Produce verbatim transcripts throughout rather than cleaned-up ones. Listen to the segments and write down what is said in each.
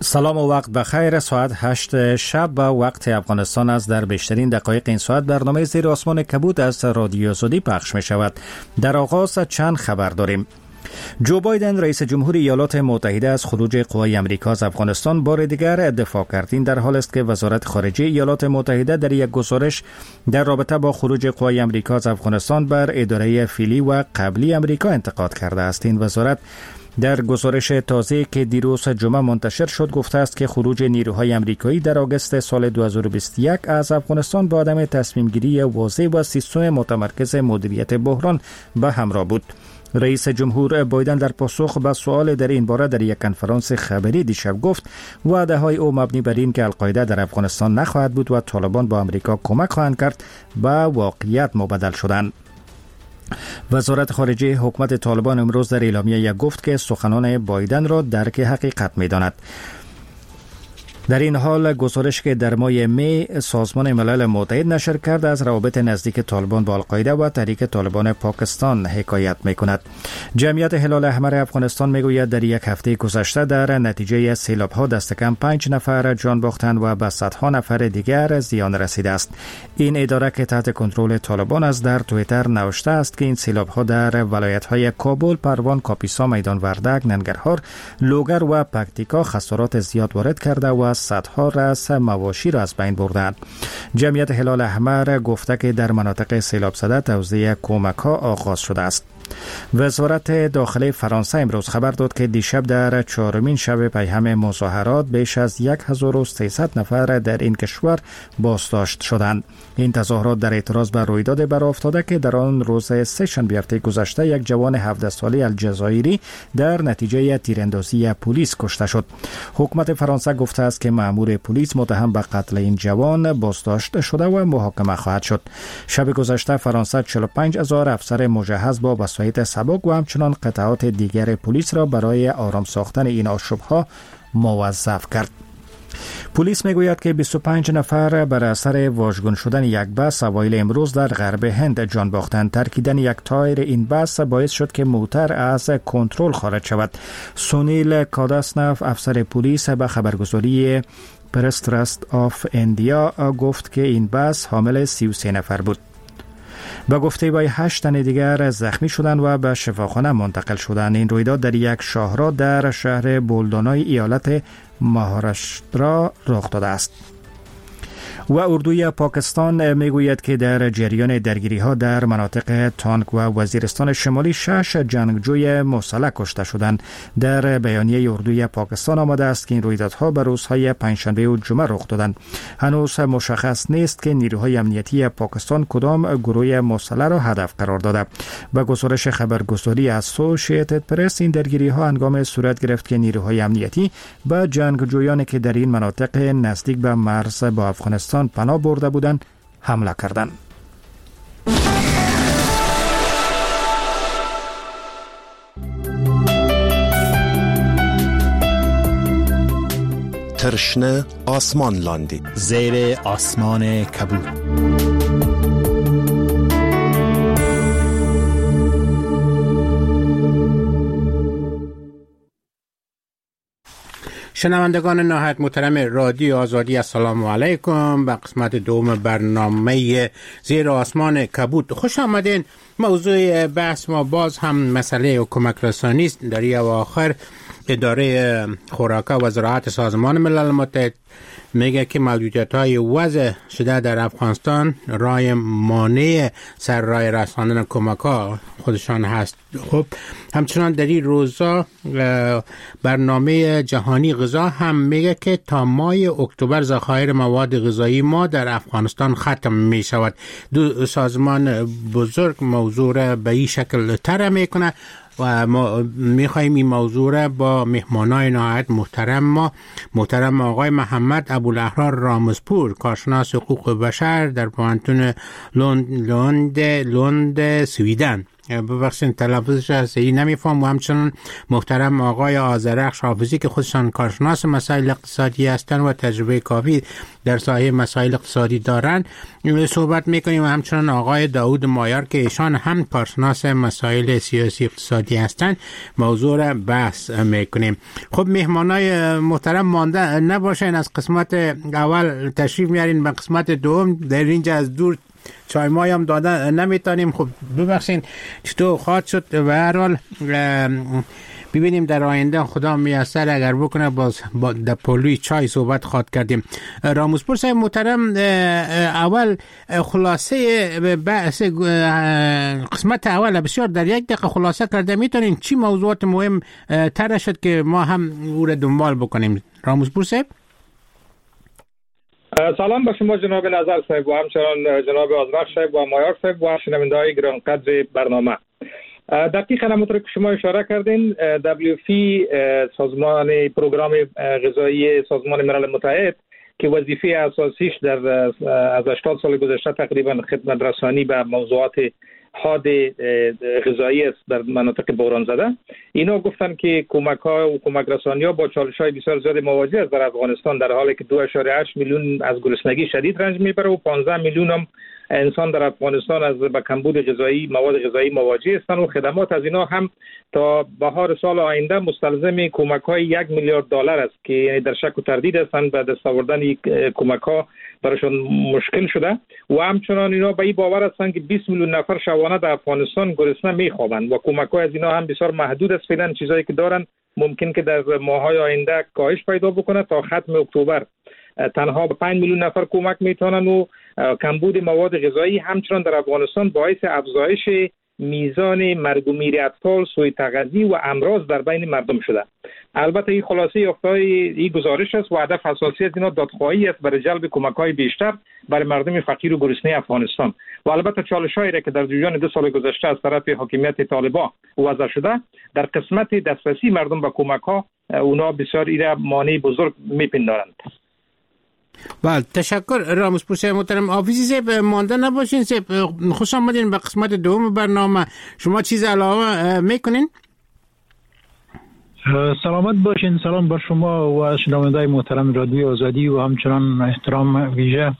سلام و وقت بخیر. ساعت هشت شب و وقت افغانستان است. در بیشترین دقایق این ساعت برنامه زیر آسمان کبود از رادیو آزادی پخش می شود. در آغاز چند خبر داریم. جو بایدن رئیس جمهور ایالات متحده از خروج قوای امریکا از افغانستان بار دیگر دفاع کرد. این در حال است که وزارت خارجه ایالات متحده در یک گزارش در رابطه با خروج قوای امریکا از افغانستان بر اداره فعلی و قبلی امریکا انتقاد کرده است. این وزارت در گزارش تازه که دیروز جمعه منتشر شد گفته است که خروج نیروهای امریکایی در آگوست سال دو هزار و بیست و یک از افغانستان با عدم تصمیم گیری واضح و سیستم متمرکز مدیریت بحران به همراه بود. رئیس جمهور بایدن در پاسخ به سوال در این باره در یک کنفرانس خبری دیشب گفت وعده های او مبنی بر این که القاعده در افغانستان نخواهد بود و طالبان با امریکا کمک خواهند کرد به واقعیت مبدل شدند. وزارت خارجه حکومت طالبان امروز در اعلامیه گفت که سخنان بایدن را درک حقیقت می‌داند. در این حال گزارش که در ماه می سازمان ملل متحد نشر کرده از روابط نزدیک طالبان با القاعده و تحریک طالبان پاکستان حکایت می‌کند. جمعیت هلال احمر افغانستان می‌گوید در یک هفته گذشته در نتیجه سیلاب‌ها دست کم پنج نفر جان باختند و به صدها نفر دیگر زیان رسیده است. این اداره که تحت کنترل طالبان است در توییتر نوشته است که این سیلاب‌ها در ولایت‌های کابل، پروان، کاپیسا، میدان وردک، ننگرهار، لوگر و پکتیکا خسارات زیاد وارد کرده و صدها رأس مواشی را از بین بردند. جمعیت هلال احمر گفته که در مناطق سیلاب زده توزیع کمک‌ها آغاز شده است. وزارت داخلی فرانسه امروز خبر داد که دیشب در چهارمین شب پیهم مظاهرات بیش از هزار و سیصد نفر در این کشور بازداشت شدند. این تظاهرات در اعتراض بر رویداد برافتاده که در آن روز سه‌شنبه هفته گذشته یک جوان هفده ساله الجزایری در نتیجه تیراندازی پلیس کشته شد. حکومت فرانسه گفته است که مأمور پلیس متهم به قتل این جوان بازداشت شده و محاکمه خواهد شد. شب گذشته فرانسه چهل و پنج هزار افسر مجهز با وسایط سبک و همچنان قطعات دیگر پلیس را برای آرام ساختن این آشوب‌ها موظف کرد. پلیس میگوید که بیست و پنج نفر بر اثر واژگون شدن یک بس اوایل امروز در غرب هند جان باختند. ترکیدن یک تایر این بس باعث شد که موتر از کنترل خارج شود. سونیل کاداسنف افسر پلیس به خبرگزاری پرس ترست آف اندیا گفت که این بس حامل سی و سه نفر بود. به گفته وی هشت تن دیگر زخمی شدند و به شفاخانه منتقل شدند. این رویداد در یک شاهراه در شهر بولدانای ایالت مهاراشترا رخ داده است. و اردوی پاکستان میگوید که در جریان درگیری ها در مناطق تانک و وزیرستان شمالی شش جنگجوی مسلح کشته شدند. در بیانیه اردوی پاکستان آمده است که این رویدادها به روزهای پنجشنبه و جمعه رخ دادند. هنوز مشخص نیست که نیروهای امنیتی پاکستان کدام گروه مسلح را هدف قرار داده. با گزارش خبرگزاری اسوسییتد پرس این درگیری ها هنگام صورت گرفت که نیروهای امنیتی به جنگجویانی که در این مناطق نزدیک به مرز با افغانستان پناه برده بودند حمله کردند. ترشنه آسمان لاندی زیر آسمان کبود. شنوندگان نهایت محترم رادیو آزادی، السلام علیکم. به قسمت دوم برنامه زیر آسمان کبود خوش آمدین. موضوع بحث ما باز هم مسئله کمک رسانی است. در این اواخر اداره خوراک و زراعت سازمان ملل متحد میگه که محدودیت‌های وضع شده در افغانستان رای مانع سر راه رساندن کمک‌ها خودشان هست. خب همچنان در این روزا برنامه جهانی غذا هم میگه که تا ماه اکتبر ذخایر مواد غذایی ما در افغانستان ختم می شود. دو سازمان بزرگ موضوع را به این شکل طرح میکنه و ما میخواییم این موضوع را با مهمانای نهایت محترم ما محترم آقای محمد ابوالاحرار رامزپور، کارشناس حقوق بشر در پوهنتون لوند لوند لوند سویدن ببخشید تلفظش صحیح نمیفهم و همچنان محترم آقای آذرخش حافظی که خودشان کارشناس مسائل اقتصادی هستند و تجربه کافی در ساحه مسائل اقتصادی دارند صحبت میکنیم و همچنان آقای داود مایار که ایشان هم کارشناس مسائل سیاسی اقتصادی هستند موضوع را بحث میکنیم. خب مهمانای محترم مانده نباشین، از قسمت اول تشریف میارین به قسمت دوم در اینجا از دور چای مای هم دادن نمیتونیم. خب ببخشین چطور خواهد شد و هر حال ببینیم در آینده خدا میسر اگر بکنه باز با در پلوی چای صحبت خواهد کردیم. راموزپور صاحب محترم اول خلاصه بحث قسمت اول بسیار در یک دقیقه خلاصه کرده میتونین چی موضوعات مهم تر شد که ما هم او را دنبال بکنیم؟ راموزپور صاحب. سلام به شما جناب نظر صاحب و همچنان جناب آذرخش صاحب و مایار صاحب و شنونده‌های گرانقدر برنامه. دقیقاً همونطور که شما اشاره کردین دبلیو اف پی سازمان پروگرام غذایی سازمان ملل متحد که وظیفه اساسیش در از هشتاد سال گذشته تقریبا خدمت رسانی به موضوعات حاد غذایی است در مناطق بحران زده، اینا گفتن که کمک ها و کمک رسانی ها با چالش های بسیار زیاد مواجه است در افغانستان، در حالی که دو اشاره هشت میلیون از گرسنگی شدید رنج میبره و پانزده میلیون هم انسان در افغانستان از با کمبود غذایی مواد غذایی مواجه هستند و خدمات از اینا هم تا بهار سال آینده مستلزم کمک های یک میلیارد دلار است که در شک و تردید هستند به دست آوردن کمک ها براشون مشکل شده و همچنان اینا به این باور هستند که بیست میلیون نفر شبانه در افغانستان گرسنه میخوابند و کمک های از اینا هم بسیار محدود است. فعلا چیزایی که دارن ممکن که در ماهای آینده کاهش پیدا بکنه. تا ختم اکتبر تنها به پنج میلیون نفر کمک میتونن و کمبود مواد غذایی همچنان در افغانستان باعث افزایش میزان مرگ و میر اطفال، سوء تغذیه و امراض در بین مردم شده. البته این خلاصه یافته‌های این گزارش است و هدف اساسی از اینا دادخواهی است برای جلب کمک‌های بیشتر برای مردم فقیر و گرسنه افغانستان و البته چالش‌هایی را که در جریان دو سال گذشته از طرف حاکمیت طالبان وضع شده در قسمت دسترسی مردم به کمک‌ها اونا بسیار ایره مانع بزرگ می‌پندارند. بله تشکر راموزپور صاحب محترم. حافظی صاحب مانده نباشین صاحب، خوش آمدین به قسمت دوم برنامه. شما چیز علاوه میکنین؟ سلامت باشین. سلام بر شما و شنونده‌های محترم رادیو آزادی و همچنان احترام ویژه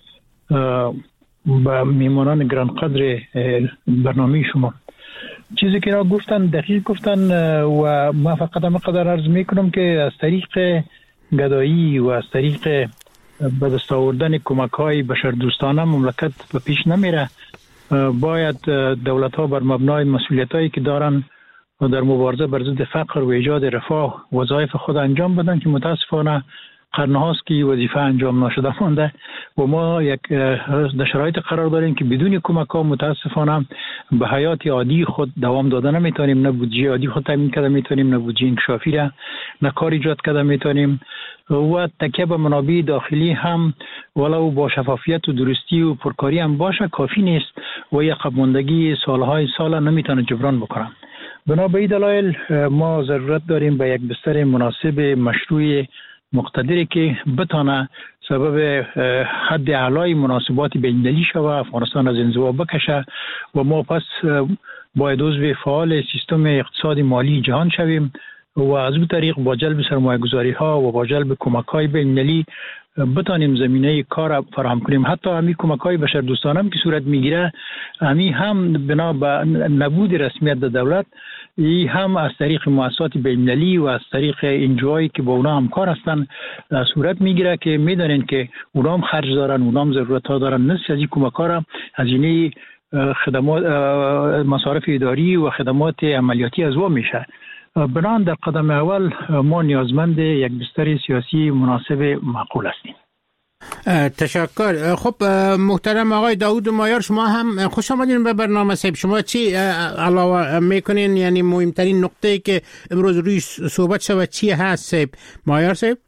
به میمانان گرانقدر برنامه شما. چیزی که را گفتن دقیق گفتن و ما فقط هم قدر عرض میکنم که از طریق گدایی و از طریق به دست آوردن کمک‌های بشردوستانه مملکت به پیش نمیره. باید دولت‌ها بر مبنای مسئولیتایی که دارن در مبارزه بر ضد فقر و ایجاد رفاه وظایف خود انجام بدن که متاسفانه قرن‌هاست که وظیفه انجام نشده مانده و ما یک در شرایط قرار داریم که بدون کمک‌ها متاسفانه به حیات عادی خود دوام دادن نمیتونیم، نه بودجه عادی خود تامین کرده میتونیم، نه بودجه انکشافی را نه کار ایجاد کرده میتونیم و تکیه به منابع داخلی هم ولو با شفافیت و درستی و پرکاری هم باشه کافی نیست و یک عقب ماندگی سالهای سال نمیتونه جبران بکنه. بنا به این دلایل ما ضرورت داریم به یک بستر مناسب مشروع مقتدری که بتانه سبب حد اعلای مناسبات بین‌المللی شوه، افغانستان از انزوا بکشه و ما پس باید عضو فعال سیستم اقتصادی مالی جهان شویم و از این طریق با جلب سرمایه‌گذاری ها و با جلب کمک‌های بین‌المللی بتانیم زمینه کار فراهم کنیم. حتی همین کمک‌های بشردوستانه هم که صورت میگیره همین هم بنا به نبود رسمیت دولت ای هم از طریق مؤسسات بین‌المللی و از طریق انجوایی که با اونا همکار هستن صورت میگیره که میدونن که اونا هم خرج دارن، اونا هم ضرورت ها دارن. نصف از این کمک‌ها را هزینه خدمات مصارف اداری و خدمات عملیاتی از وا میشه. بنابراین در قدم اول ما نیازمند یک بستر سیاسی مناسب معقول هستیم. تشکر. خب محترم آقای داود مایار شما هم خوش آمدین به برنامه صاحب. شما چی علاوه میکنین؟ یعنی مهمترین نقطه‌ای که امروز روی صحبت شود چی هست صاحب؟ مایار صاحب.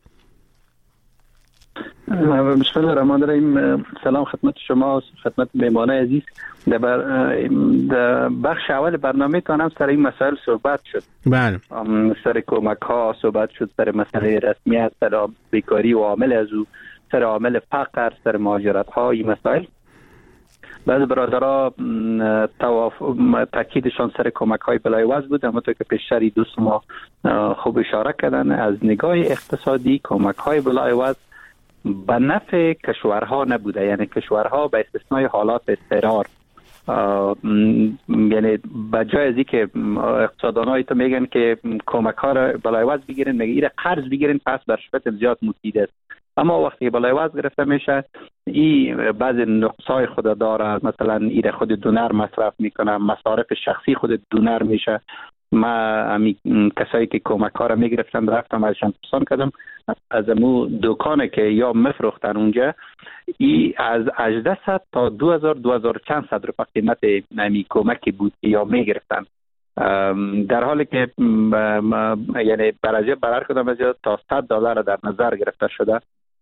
بسم الله الرحمن الرحیم. سلام خدمت شما، خدمت مهمانان عزیز. در, در بخش اول برنامه تان هم سر این مسائل صحبت شد. بله. سر کمک ها صحبت شد، سر مسئله رسمیت، سر بیکاری و عامل از او، سر عامل فقر، سر مهاجرت ها، این مسائل. بعض برادرها تاکیدشان سر کمک های بلایوز بود، همونطور که پیشتری دوست ما خوب اشاره کردن. از نگاه اقتصادی کمک های بلایوز به نفع کشورها نبوده، یعنی کشورها به استثنای حالات اضطرار، یعنی به جای از اینکه اقتصاددانای تو میگن که کمک ها را بلایوز بگیرین، میگه ایره قرض بگیرین پس بر شبت زیاد مفید است. اما وقتی بلایوز گرفته میشه این بعضی نقصای خود داره، مثلا ایره خود دونر مصرف میکنه، مصارف شخصی خود دونر میشه. ما امی کسایی که کمک ها را میگرفتن رفتم ازشان پرسان کردم، از امو دکانه که یا مفروختن اونجا ای از هجده تا دو هزار دو هزار چند صد روپیه قیمت امی کمکی بود یا میگرفتن، در حالی که یعنی برای برای کدام از تا صد دلار در نظر گرفته شده.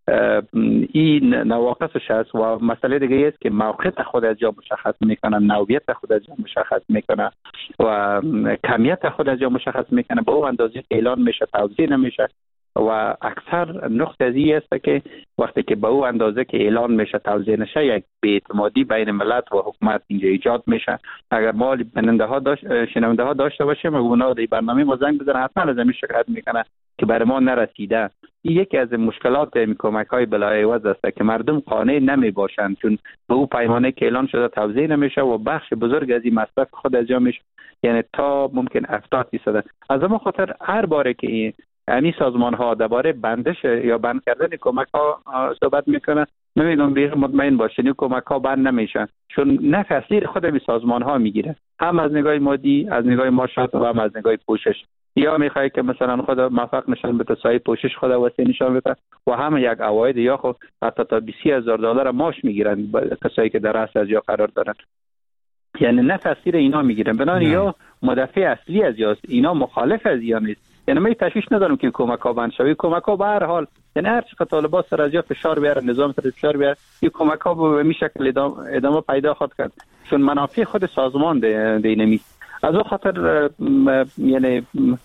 این نواقصش است و مسئله دیگه است که موقعیت خود از جا مشخص میکنه، نوعیت خود از جا مشخص میکنه و کمیت خود از جا مشخص میکنه. به اون اندازه اعلان میشه توزیع نمیشه و اکثر نقطه از این است که وقتی که به اون اندازه که اعلان میشه توزیع نشه یک بی‌اعتمادی بین ملت و حکومت اینجا ایجاد میشه. اگر ما بیننده ها داشت شنونده ها داشته باشیم و اونا در برنامه ما زنگ بزنن حتما از این شکایت میکنه که برای ما نرسیده. این یکی از مشکلات کمک های بلایوز است که مردم قانع نمی باشند، چون به او پیمانه که اعلان شده توزیع نمیشه و بخش بزرگ از این مصرف خود از جا میشه، یعنی تا ممکن هفتاد درصد. از اما خاطر هر باره که این امی سازمان ها درباره بندش یا بند کردن کمک ها صحبت میکنه، نمیدونم بیخ مطمئن باشین کمک ها بند نمیشن، چون نفع اصلی خود امی سازمان ها میگیره، هم از نگاه مادی، از نگاه معاشات و هم از نگاه پوشش. یا میخوای که مثلا خود موفق نشان بده سایه پوشش خود واسه نشان بده و هم یک عواید یا خود حتی تا بیست هزار دلار معاش میگیرن کسایی که در اصل از یا قرار دارن، یعنی نفع اصلی اینا میگیرن. بنابراین یا مدافع اصلی از یاست، اینا مخالف از یا نیست. یعنی من تشویش ندارم که کمک ها بند شوی، کمک ها به هر حال، یعنی هر چقدر طالبات سر از یا فشار بیاره، نظام سر فشار بیاره، این کمک ها به می شکل ادامه پیدا خواهد کرد، چون منافع خود سازمان ده نمی. از اون خاطر یعنی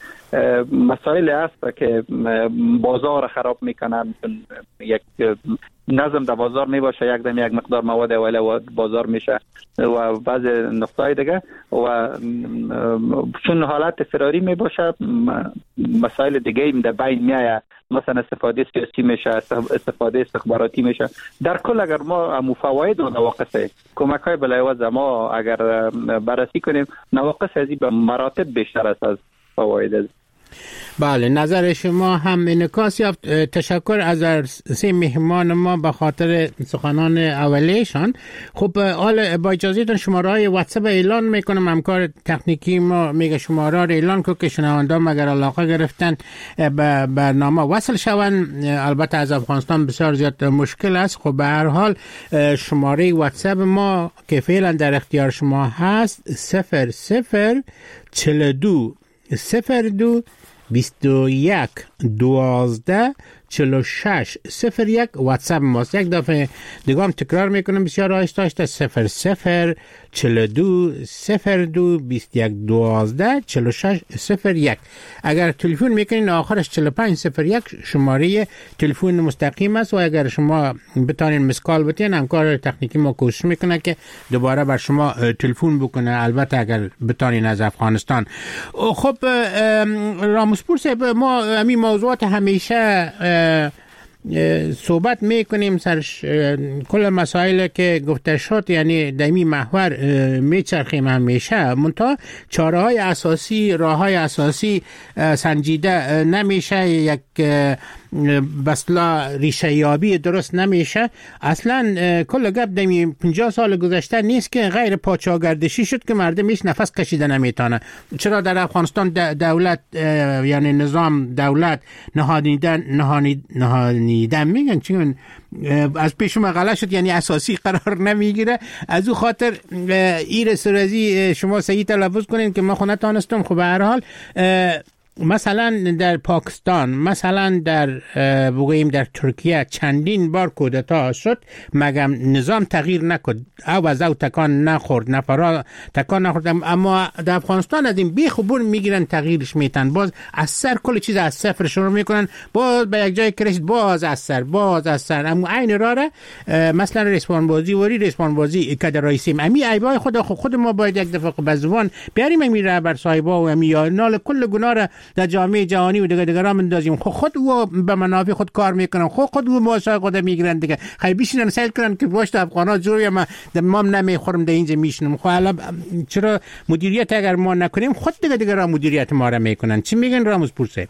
مسائل هست که بازار خراب میکنن، یک نظم در بازار میباشه، یک دم یک مقدار مواد اولیه بازار میشه و بعض نقطه‌های دیگه و چون حالت فراری میباشه مسائل دیگه این در بین میایه، مثلا استفاده سیاسی میشه، استفاده استخباراتی میشه. در کل اگر ما مفاوضات و نواقص کمک های بلایوز ما اگر بررسی کنیم، نواقص ازی به مراتب بیشتر است از فواید. بله، نظر شما هم انعکاس یافت. تشکر از سه مهمان ما به خاطر سخنان اولیشان. خب حالا با اجازهتون شماره های واتساپ اعلان میکنم، همکار تکنیکی ما میگه شماره را اعلان کنه که شنوندگان اگر علاقه گرفتن به برنامه وصل شون. البته از افغانستان بسیار زیاد مشکل است. خب به هر حال شماره واتساپ ما که فعلا در اختیار شما هست صفر صفر چهل و دو صفر دو بیست و یک دوازده چهل و شش صفر یک واتساپ ماست. یک دفعه دیگه هم تکرار میکنم بسیار آهسته آهسته، صفر صفر چهل و دو صفر دو بیست و یک دوازده چهل و شش صفر یک. اگر تلفن میکنین آخرش چهل و پنج صفر یک شماره تلفن مستقیم است و اگر شما بتانین مسکال بتین همکار تکنیکی ما کوشش میکنه که دوباره بر شما تلفن بکنه، البته اگر بتانین از افغانستان. خب راموسپور صاحب، ما همین موضوعات همیشه صحبت میکنیم سر کل مسائل که گفته شد، یعنی دمی محور میچرخیم همیشه، منتها چاره های اساسی، راه های اساسی سنجیده نمیشه، یک بسلا ریشه یابی درست نمیشه. اصلا کل گپ دمی پنجاه سال گذشته نیست که غیر پاچاگردشی شد که مردم هیچ نفس کشیده نمیتونه. چرا در افغانستان دولت یعنی نظام دولت نهادیدن نهانی نهانیدن میگن چون از پیش مقاله شد، یعنی اساسی قرار نمیگیره. از او خاطر ایر سرازی شما صحیح تلفظ کنین که ما خونه تانستم. خب به هر حال مثلا در پاکستان، مثلا در بگوییم در ترکیه چندین بار کودتا شد مگم نظام تغییر نکرد، او از او تکان نخورد، نفرا تکان نخورد، اما در افغانستان از این بیخبون میگیرن تغییرش میتن، باز از سر کل چیز از صفر شروع میکنن، باز به یک جای کرشت باز از سر باز از سر. اما عین راره مثلا رسپان بازی وری رسپان بازی که در رئیسیم امی ایبای خود خود ما باید یک دفعه به زبان بیاریم امی رهبر صاحبا و امی یا نال کل گناه را در جامعه جهانی و دیگه دیگه را مندازیم. خود خود او به منافع خود کار میکنن، خود خود او ماشا خود میگیرن دیگه، خیلی بیشتر سیل کنن که باش افغانا جوری ما ما نمیخورم در اینجا میشنم. خب حالا چرا مدیریت اگر ما نکنیم خود دیگه دیگه را مدیریت ما را میکنن؟ چی میگن راموز پورسه؟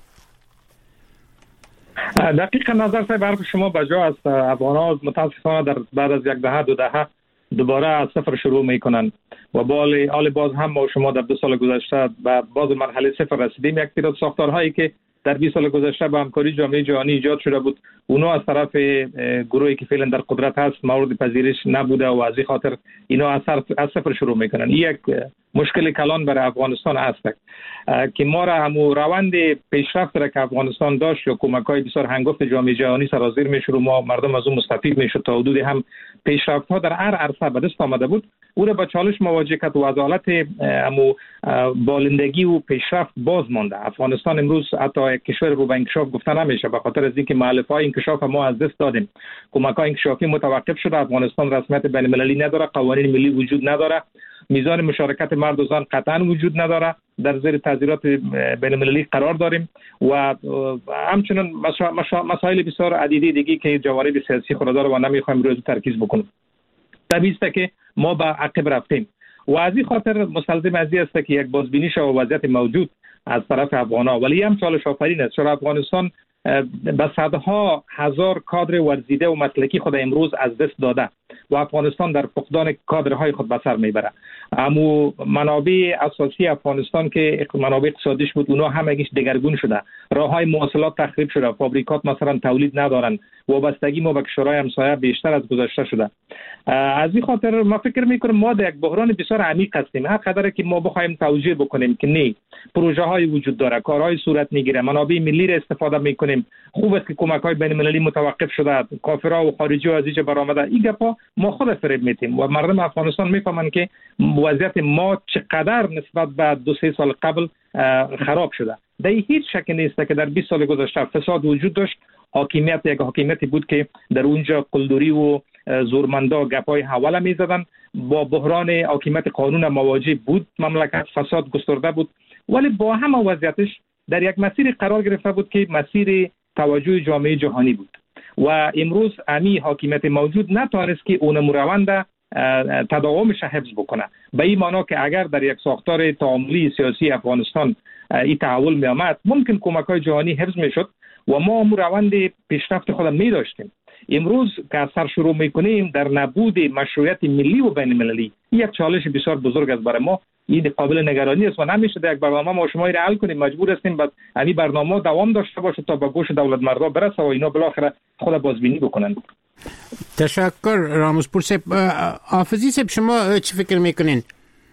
دقیقا نظر صاحب حرف شما بجا است. افغان‌ها متاسفانه در بعد از یک دهه دو دهه دوباره از صفر شروع میکنن و بالی آل باز هم ما شما در دو سال گذشته به باز مرحله صفر رسیدیم. یک تعداد ساختارهایی که در بیست سال گذشته با همکاری جامعه جهانی ایجاد شده بود اونا از طرف گروهی که فعلا در قدرت هست مورد پذیرش نبوده و از این خاطر اینا از صفر شروع میکنن. این یک مشکل کلان برای افغانستان است که ما را همو روند پیشرفت را که افغانستان داشت یا کمک‌های بسیار هنگفت جامعه جهانی سرازیر میشد و ما مردم از اون مستفید میشد تا حدود هم پیشرفت‌ها در هر عرصه به دست آمده بود، او را با چالش مواجه کرد و از حالت همو بالندگی و پیشرفت باز مانده. افغانستان امروز حتی کشور رو به انکشاف گفته نمیشه به خاطر از اینکه مؤلفه‌های انکشاف ما از دست دادیم. کمک‌های انکشافی متوقف شده، افغانستان رسمیت بین‌المللی نداره، قوانین ملی وجود نداره، میزان مشارکت مرد و زن قطعا وجود نداره، در زیر تعزیرات بین‌المللی قرار داریم و همچنین مسائل بسیار عدیدی دیگه که جوانب سیاسی خود داره و نمیخوایم روی ترکیز بکنیم. طبیعی است که ما به عقب رفتیم و از این خاطر مستلزم از این است که یک بازبینی شود وضعیت موجود از طرف افغان‌ها، ولی هم چالش آفرین است چرا افغانستان به صدها هزار کادر ورزیده و مسلکی خود امروز از دست داده و افغانستان در فقدان کادرهای خود به سر میبره. اما منابع اساسی افغانستان که منابع اقتصادیش بود اونا همگیش دگرگون شده، راههای مواصلات تخریب شده، فابریکات مثلا تولید ندارن، وابستگی ما به کشورهای همسایه بیشتر از گذشته شده. از این خاطر ما فکر میکنم ما در یک بحران بسیار عمیق هستیم. هر قدر که ما بخوایم توجیه بکنیم که نه پروژه های وجود داره، کارهای صورت میگیره، منابع ملی را استفاده میکنیم، خوب است که کمک های بین المللی متوقف شده، کافرها و خارجی ها از اینجا برآمده، این گپا ما خود فریب میتیم و مردم افغانستان میفهمن که وضعیت ما چقدر نسبت به دو سه سال قبل خراب شده. در هیچ شک نیست که در بیست سال گذشته فساد وجود داشت، حاکمیت یک حاکمیتی بود که در اونجا قلدری و زورمندا گپای حواله میزدن، با بحران حاکمیت قانون مواجه بود، مملکت فساد گسترده بود، ولی با همه وضعیتش در یک مسیر قرار گرفته بود که مسیر توجه جامعه جهانی بود و امروز امی حاکمیت موجود نتوانست که اون روند تداومش حفظ بکنه. به این معنا که اگر در یک ساختار تعاملی سیاسی افغانستان این تحول می آمد ممکن کمک‌های جهانی حفظ میشد و ما هم روند پیشرفت خود می داشتیم. امروز که سر شروع میکنیم در نبود مشروعیت ملی و بین المللی، یک چالش بسیار بزرگ است برای ما. این قابل نگرانی است و نمیشه در یک برنامه ما شما را حل کنیم، مجبور هستیم بعد این برنامه دوام داشته باشه تا به گوش دولت مردم برسه و اینا بالاخره خود بازبینی بکنن. تشکر راموز پور صاحب. حافظی صاحب شما چی فکر میکنین؟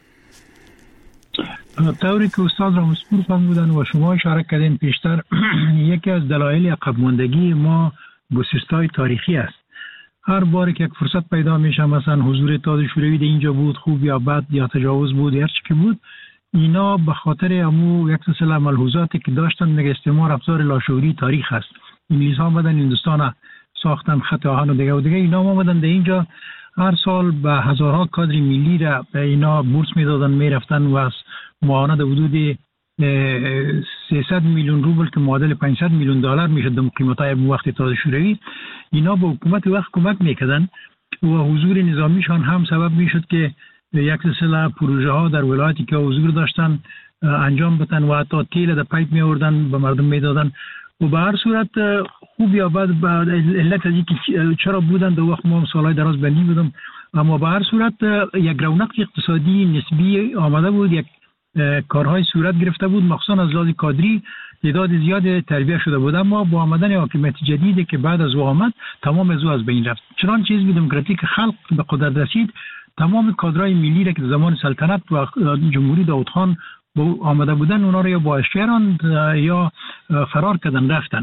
طوری که استاد راموز پور فرمودن و شما اشاره کردین پیشتر، یکی از دلایل عقب ماندگی ما گسستای تاریخی است. هر بار که یک فرصت پیدا میشه، مثلا حضور اتحاد شوروی در اینجا بود، خوب یا بد یا تجاوز بود یا هر چی که بود، اینا به خاطر امو یک سلسله ملحوظاتی که داشتن میگه استعمار ابزار لاشعوری تاریخ است. انگلیس ها آمدن هندوستان ساختن، خط آهن و دیگه و دیگه، اینا آمدن در اینجا هر سال به هزارها کادر ملی را به اینا بورس میدادن، میرفتن و از معاونت حدود سیصد میلیون روبل که معادل پانصد میلیون دلار میشد در قیمتای وقت اتحاد شوروی، اینا به حکومت وقت کمک میکردن و حضور نظامیشان هم سبب میشد که یک سلسله پروژه ها در ولایتی که حضور داشتن انجام بدن و حتی تیل در پایپ می آوردن به مردم میدادن و به هر صورت خوب یا بد علت از اینکه چرا بودن در وقت ما سالهای دراز بندی بودم، اما به هر صورت یک رونق اقتصادی نسبی آمده بود، یک کارهای صورت گرفته بود، مخصوصا از لحاظ کادری تعداد زیاد تربیت شده بود. اما با آمدن حاکمیت جدیدی که بعد از او آمد تمام از او از بین رفت. چنانچه حزب دموکراتیک خلق به قدرت رسید، تمام کادرهای ملی را که زمان سلطنت و جمهوری داود خان با آمده بودن اونا رو یا با اشکران یا فرار کردن رفتن.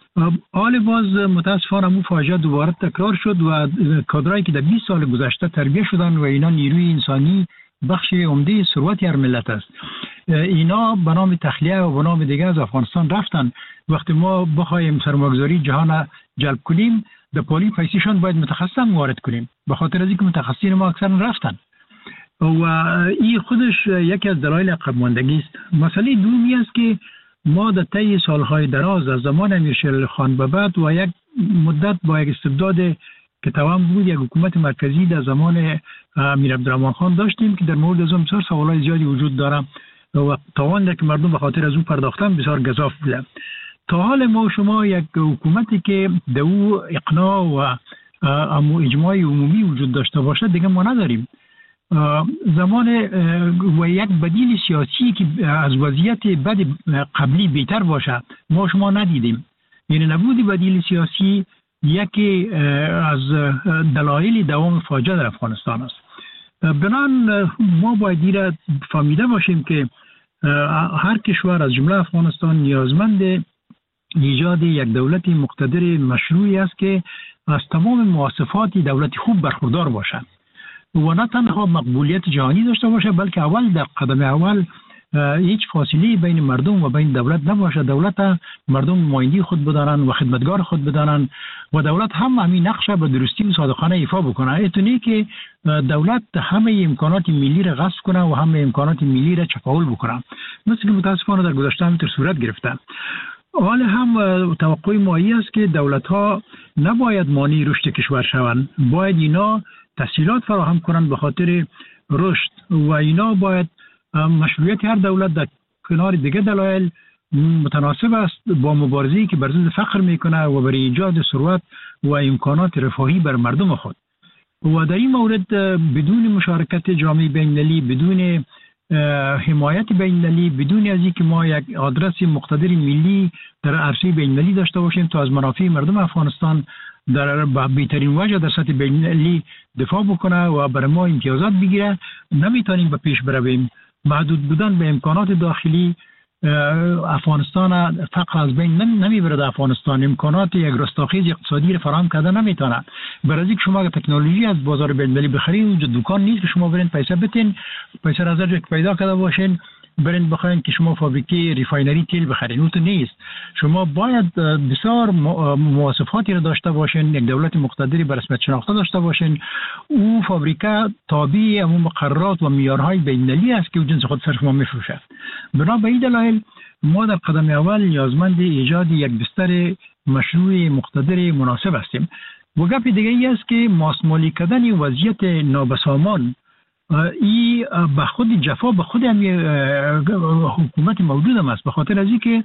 حال باز متاسفانه مو فاجعه دوباره تکرار شد و کادرایی که در بیست سال گذشته تربیت شدن و اینا نیروی انسانی بخش عمده ثروت هر ملت است، اینا به نام تخلیه و به نام دیگه از افغانستان رفتن. وقتی ما بخوایم سرمایه‌گذاری جهان جلب کنیم در پالی پیسیشان باید متخصصان وارد کنیم، به خاطر از اینکه متخصصین ما اکثر رفتن و این خودش یکی از دلایل عقب ماندگی است. مسئله دومی است که ما در طی سالهای دراز از زمان امیرشیر خان به بعد و یک مدت با یک استبداد که توام بود یک حکومت مرکزی در زمان امیر عبدالرحمن خان داشتیم که در مورد از اون بسیار سوالای زیادی وجود داره و تاوان در که مردم به خاطر از اون پرداختن بسیار گزاف بوده. تا حال ما شما یک حکومتی که در او اقناع و اجماع عمومی وجود داشته باشه دیگه ما نداریم. زمان و یک بدیل سیاسی که از وضعیت بد قبلی بهتر باشه ما شما ندیدیم. یعنی نبود بدیل سیاسی یکی از دلایل دوام فاجعه در افغانستان است. بنابراین ما باید دیره فهمیده باشیم که هر کشور از جمله افغانستان نیازمند ایجاد یک دولت مقتدر مشروعی است که از تمام مواصفات دولت خوب برخوردار باشد و نه تنها مقبولیت جهانی داشته باشه بلکه اول در قدم اول هیچ فاصله بین مردم و بین دولت نباشه. دولت مردم نماینده خود بدانن و خدمتگار خود بدانن و دولت هم همین نقشه به درستی و صادقانه ایفا بکنه. اینطوری که دولت همه امکانات ملی را غصب کنه و همه امکانات ملی را چپاول بکنه، مثل که متاسفانه در گذشته همینطور صورت گرفته. حال هم توقع مایی است که دولت ها نباید مانع رشد کشور شوند، باید اینا تسهیلات فراهم کنند به خاطر رشد و اینا باید مشروعیت هر دولت در کنار دیگه دلایل متناسب است با مبارزه‌ای که بر ضد فقر میکنه و برای ایجاد ثروت و امکانات رفاهی بر مردم خود. و در این مورد بدون مشارکت جامعه بین‌المللی، بدون حمایت بین‌المللی، بدون از اینکه ما یک آدرس مقتدر ملی در عرصه بین‌المللی داشته باشیم تا از منافع مردم افغانستان در بهترین وجه در سطح بین‌المللی دفاع بکنه و برای ما امتیازات بگیره، نمیتونیم به پیش برویم. محدود بودن به امکانات داخلی افغانستان فقط از بین نمیبرد. افغانستان امکانات یک رستاخیز اقتصادی رو فراهم کرده نمیتونه. برای اینکه شما تکنولوژی از بازار بین‌المللی بخرید اونجا دکان نیست که شما برین پیسه بتین، پیسه را از جایی پیدا کرده باشین برین بخواین که شما فابریکه ریفاینری تیل بخرین، اون تو نیست. شما باید بسیار مواصفاتی رو داشته باشین، یک دولت مقتدری به رسمیت شناخته داشته باشین. او فابریکه تابع همون مقررات و معیارهای بین‌المللی است که جنس خود سر شما میفروشه. بنا به این دلایل ما در قدم اول نیازمند ایجاد یک بستر مشروع مقتدر مناسب هستیم. و گپ دیگه ای است که ماسمالی کردن وضعیت نابسامان ای به خود جفا به خود هم حکومت موجود هم است، به خاطر از اینکه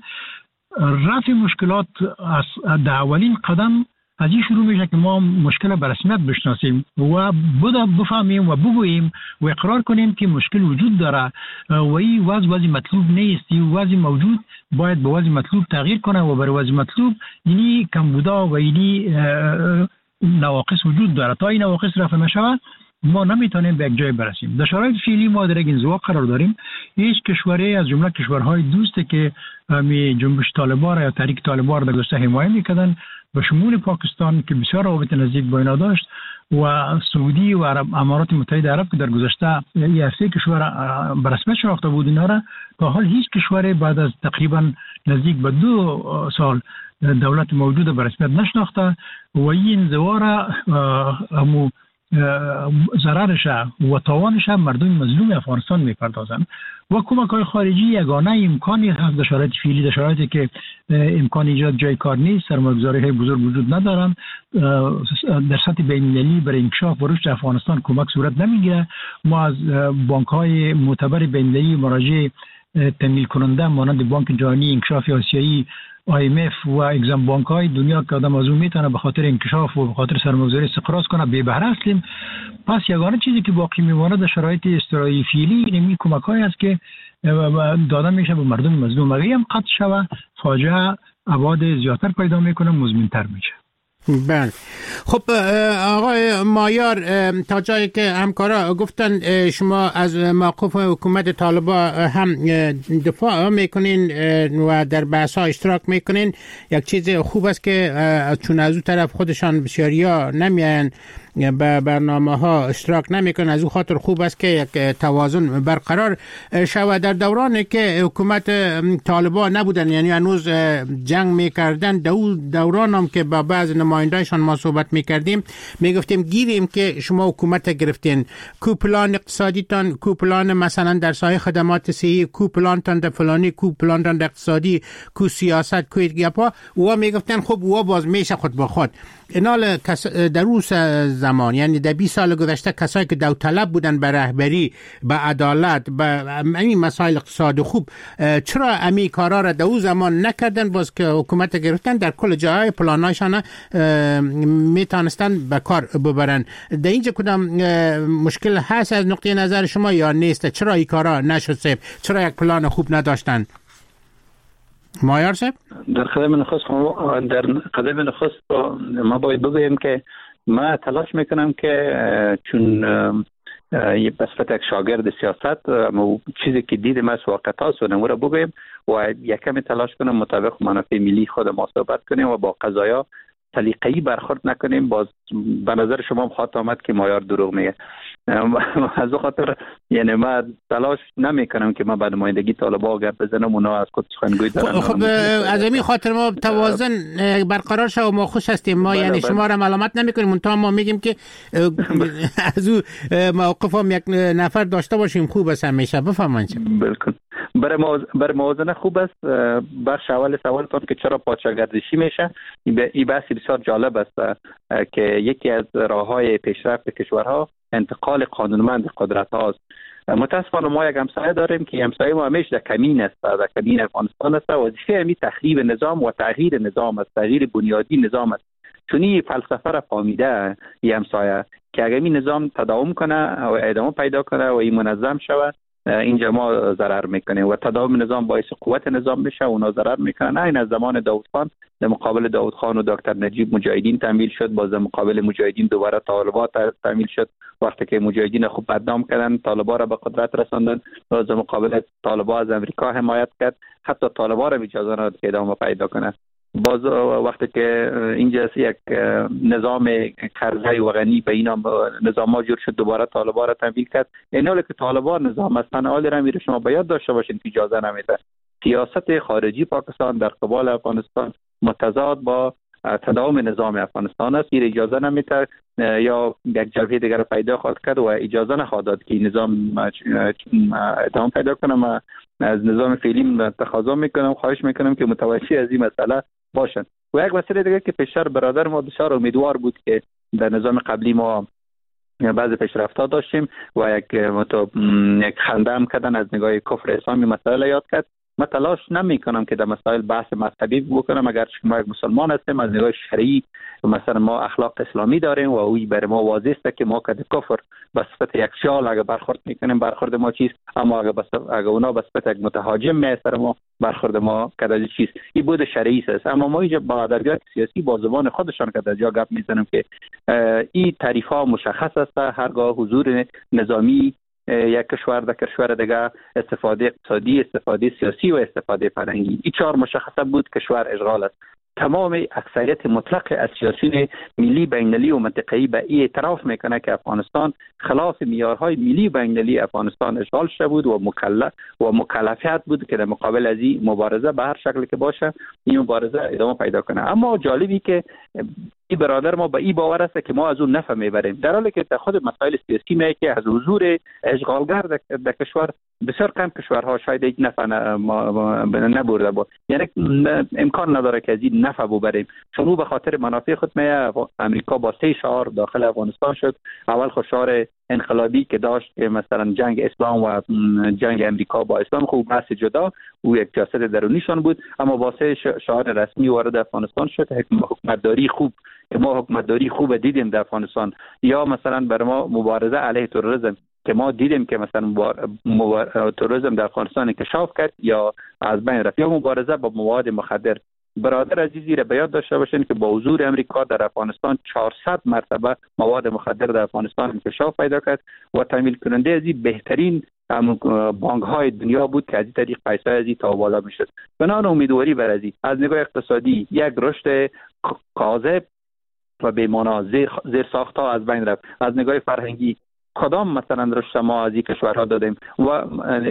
رفع مشکلات از در اولین قدم از این شروع میشه که ما مشکل به رسمیت بشناسیم و بودا بفهمیم و بگوییم و اقرار کنیم که مشکل وجود داره و این وضع وضع مطلوب نیست. این وضع موجود باید به وضع مطلوب تغییر کنه و برای وضع مطلوب اینی کمبودا و اینی نواقص وجود داره. تا این نواقص رفع نشود ما نمیتونیم به یک جای برسیم. در شرایط فعلی ما در یک انزوا قرار داریم. هیچ کشوری از جمله کشورهای دوسته که می جنبش طالبان یا تحریک طالبان در گذشته حمایت میکردن به شمول پاکستان که بسیار روابط نزدیک با اینا داشت و سعودی و عرب امارات متحده عرب که در گذشته این سه کشور به رسمیت شناخته بود اینا را، تا حال هیچ کشوری بعد از تقریبا نزدیک به دو سال دولت موجود به رسمیت نشناخته و این انزوا را همو ضررش و تاوانش مردم مظلوم افغانستان میپردازند و کمک‌های خارجی یگانه امکانی هست در شرایط فعلی، در شرایطی که امکان ایجاد جای کار نیست، سرمایه‌گذاری‌های بزرگ وجود ندارن، در سطح بین‌المللی برای انکشاف و رشد افغانستان کمک صورت نمیگیره. ما از بانک‌های معتبر بین‌المللی مراجع تمویل کننده مانند بانک جهانی، انکشاف آسیایی، آی ام اف و اگزم بانک های دنیا که آدم از اون میتونه به خاطر انکشاف و به خاطر سرمایه‌گذاری استقراض کنه بی بهره هستیم. پس یگانه چیزی که باقی میمونه در شرایط استراتژی فعلی این کمک های است که داده میشه به مردم مظلوم. اگه هم قطع شوه فاجعه ابعاد زیادتر پیدا میکنه، مزمن‌تر میشه. بله. خب آقای مایار، تا جایی که همکارا گفتن شما از موقف حکومت طالبان هم دفاع میکنین و در بحث ها اشتراک میکنین. یک چیز خوب است که چون از اون طرف خودشان بسیاریا نمیان به برنامه ها اشتراک نمیکنن، از اون خاطر خوب است که یک توازن برقرار شود. در دورانی که حکومت طالبان نبودن، یعنی هنوز جنگ میکردن، دوران هم که با بعض نمایندهشان ما صحبت میکردیم، میگفتیم گیریم که شما حکومت گرفتین، کو پلان اقتصادیتان، کو پلان مثلا در سایه خدمات صحی، کو پلان تان در فلانی، کو پلان تان در اقتصادی، کو سیاست، کو گپا، و میگفتن خب و باز میشه خود با خود. اینال در اون زمان، یعنی در بیست سال گذشته، کسایی که داوطلب بودن به رهبری، به عدالت، به این مسائل اقتصاد خوب، چرا امی کارا را در اون زمان نکردن؟ باز که حکومت گرفتن، در کل جاهای پلانایشان میتونستن به کار ببرن. در اینجا کدام مشکل هست از نقطه نظر شما یا نیست؟ چرا این کارا نشد صاحب؟ چرا یک پلان خوب نداشتن؟ مایار صاحب؟ در قدم نخست در قدم نخست ما باید بگویم که ما تلاش میکنم که چون یه بسفت یک شاگرد سیاست ما چیزی که دیدم از واقعیت هاست و نموره بگویم و یکمی تلاش کنم مطابق منافع ملی خود ما صحبت کنیم و با قضایا سلیقه‌ای برخورد نکنیم. باز به نظر شما خاطر آمد که مایار دروغ میگه. از خاطر یعنی ما تلاش نمی کنم که ما بعد نمایندگی طالبان گپ بزنم اونا از خود سخنگوی دارن. خب از همین خاطر ما توازن برقرار شه و ما خوش هستیم. ما یعنی شما را ملامت نمی کنیم، منتها ما میگیم که از او موقف هم یک نفر داشته باشیم خوب است همیشه. بفرمایید. بالکل. برای موازنه برای موازنه خوب است. بخش اول سوالتون که چرا پادشاهگردشی میشه، این بحث بسیار جالب است که یکی از راههای پیشرفت کشورها انتقال قانونمند قدرت هاست. متاسفانه ما یک همسایه داریم که همسایه ما همیشه در کمین است، در کمین افغانستان است. وظیفه همی تخریب نظام و تغییر نظام است، تغییر بنیادی نظام است. چون این فلسفه را فهمیده این همسایه که اگر این نظام تداوم کنه و ادامه پیدا کنه و این منظم شود، اینجا ما ضرر میکنه و تداوم نظام باعث قوت نظام میشه و اونا ضرر میکنن. این از زمان داود خان در مقابل داود خان و دکتر نجیب مجاهدین تمویل شد، باز در مقابل مجاهدین دوباره طالبان تمویل شد. وقتی که مجاهدین خوب بدنام کردن، طالبان را به قدرت رساندن، باز در مقابل طالبان از امریکا حمایت کرد، حتی طالبان را اجازه نداد که ادامه پیدا کنه. باز وقتی که اینجا یک نظام کرزی و غنی به این نظام ها جور شد، دوباره طالبان را تمویل کرد. این حالی که طالبان نظام هستن، حالی را میره شما باید داشته باشین که اجازه نمیده. سیاست خارجی پاکستان در قبال افغانستان متضاد با تداوم نظام افغانستان است. این اجازه نمیده یا یک جبهه دیگر را پیدا خواهد کرد و اجازه نخواهد داد که نظام ادامه پیدا کنه. من از نظام فعلی تقاضا میکنم، خواهش میکنم که متوجه از این مسئله باشند. و یک مسئله دیگه که پیشتر برادر ما بسیار امیدوار بود که در نظام قبلی ما بعض پیشرفت‌ها داشتیم و یک یک خنده هم کردن از نگاه کفر اسلامی مسئله یاد کرد. من تلاش نمی کنم که در مسائل بحث مذهبی بکنم، اگر ما یک مسلمان هستیم از نگاه شرعی مثلا ما اخلاق اسلامی داریم و اوی برای ما واضح است که ما که کفر به صفت یک شال اگر برخورد میکنیم برخورد ما چیست، اما اگر بس اگر اونا به صفت یک متهاجم میسر ما برخورد ما کدای چیست. این بود شرعی است. اما ما اینجا با ادبیات سیاسی با زبان خودشان که در جا گپ میزنیم که این تعریف ها مشخص است. هرگاه حضور نظامی یک کشور در کشور دیگه، استفاده اقتصادی، استفاده سیاسی و استفاده فرهنگی، این چهار مشخصه بود کشور اشغال است. تمام اکثریت مطلق از سیاسیون ملی بین‌المللی و منطقه‌ای به این اعتراف میکنه که افغانستان خلاف معیارهای ملی بین‌المللی افغانستان اشغال شده بود و مکلف و مکلفیت بود که در مقابل از این مبارزه به هر شکلی که باشه این مبارزه ادامه پیدا کنه. اما جالبی که این برادر ما به این باور است که ما از اون نفع میبریم، در حالی که در خود مسائل سیاسی میگه که از حضور اشغالگر در کشور بسیار کم کشورها شاید یک نفع نبرده بود، یعنی امکان نداره که از این نفع ببریم، چون او به خاطر منافع خود میه. امریکا با سه شعار داخل افغانستان شد. اول خود شعار انقلابی که داشت که مثلا جنگ اسلام و جنگ امریکا با اسلام، خوب بحث جدا، او یک جسد درونیشان بود. اما با سه شعار رسمی وارد افغانستان شد. حکومتداری خوب، ما حکومتداری خوب دیدیم در افغانستان، یا مثلا بر ما مبارزه علیه تروریسم که ما دیدیم که مثلا مبار... مبار... تروریسم در افغانستان انکشاف کرد یا از بین رفت، یا مبارزه با مواد مخدر برادر عزیزی را به یاد داشته باشین که با حضور امریکا در افغانستان چهارصد مرتبه مواد مخدر در افغانستان انکشاف پیدا کرد و تامین کننده از بهترین بانک های دنیا بود که از این طریق پیسه از این تا بالا میشد. بنابراین امیدواری بر ازی از نگاه اقتصادی یک رشد کاذب و بی‌معنی زیر, زیر ساختها از بین رفت. از نگاه فرهنگی کدام مثلا رشد ما از این کشورها دادیم و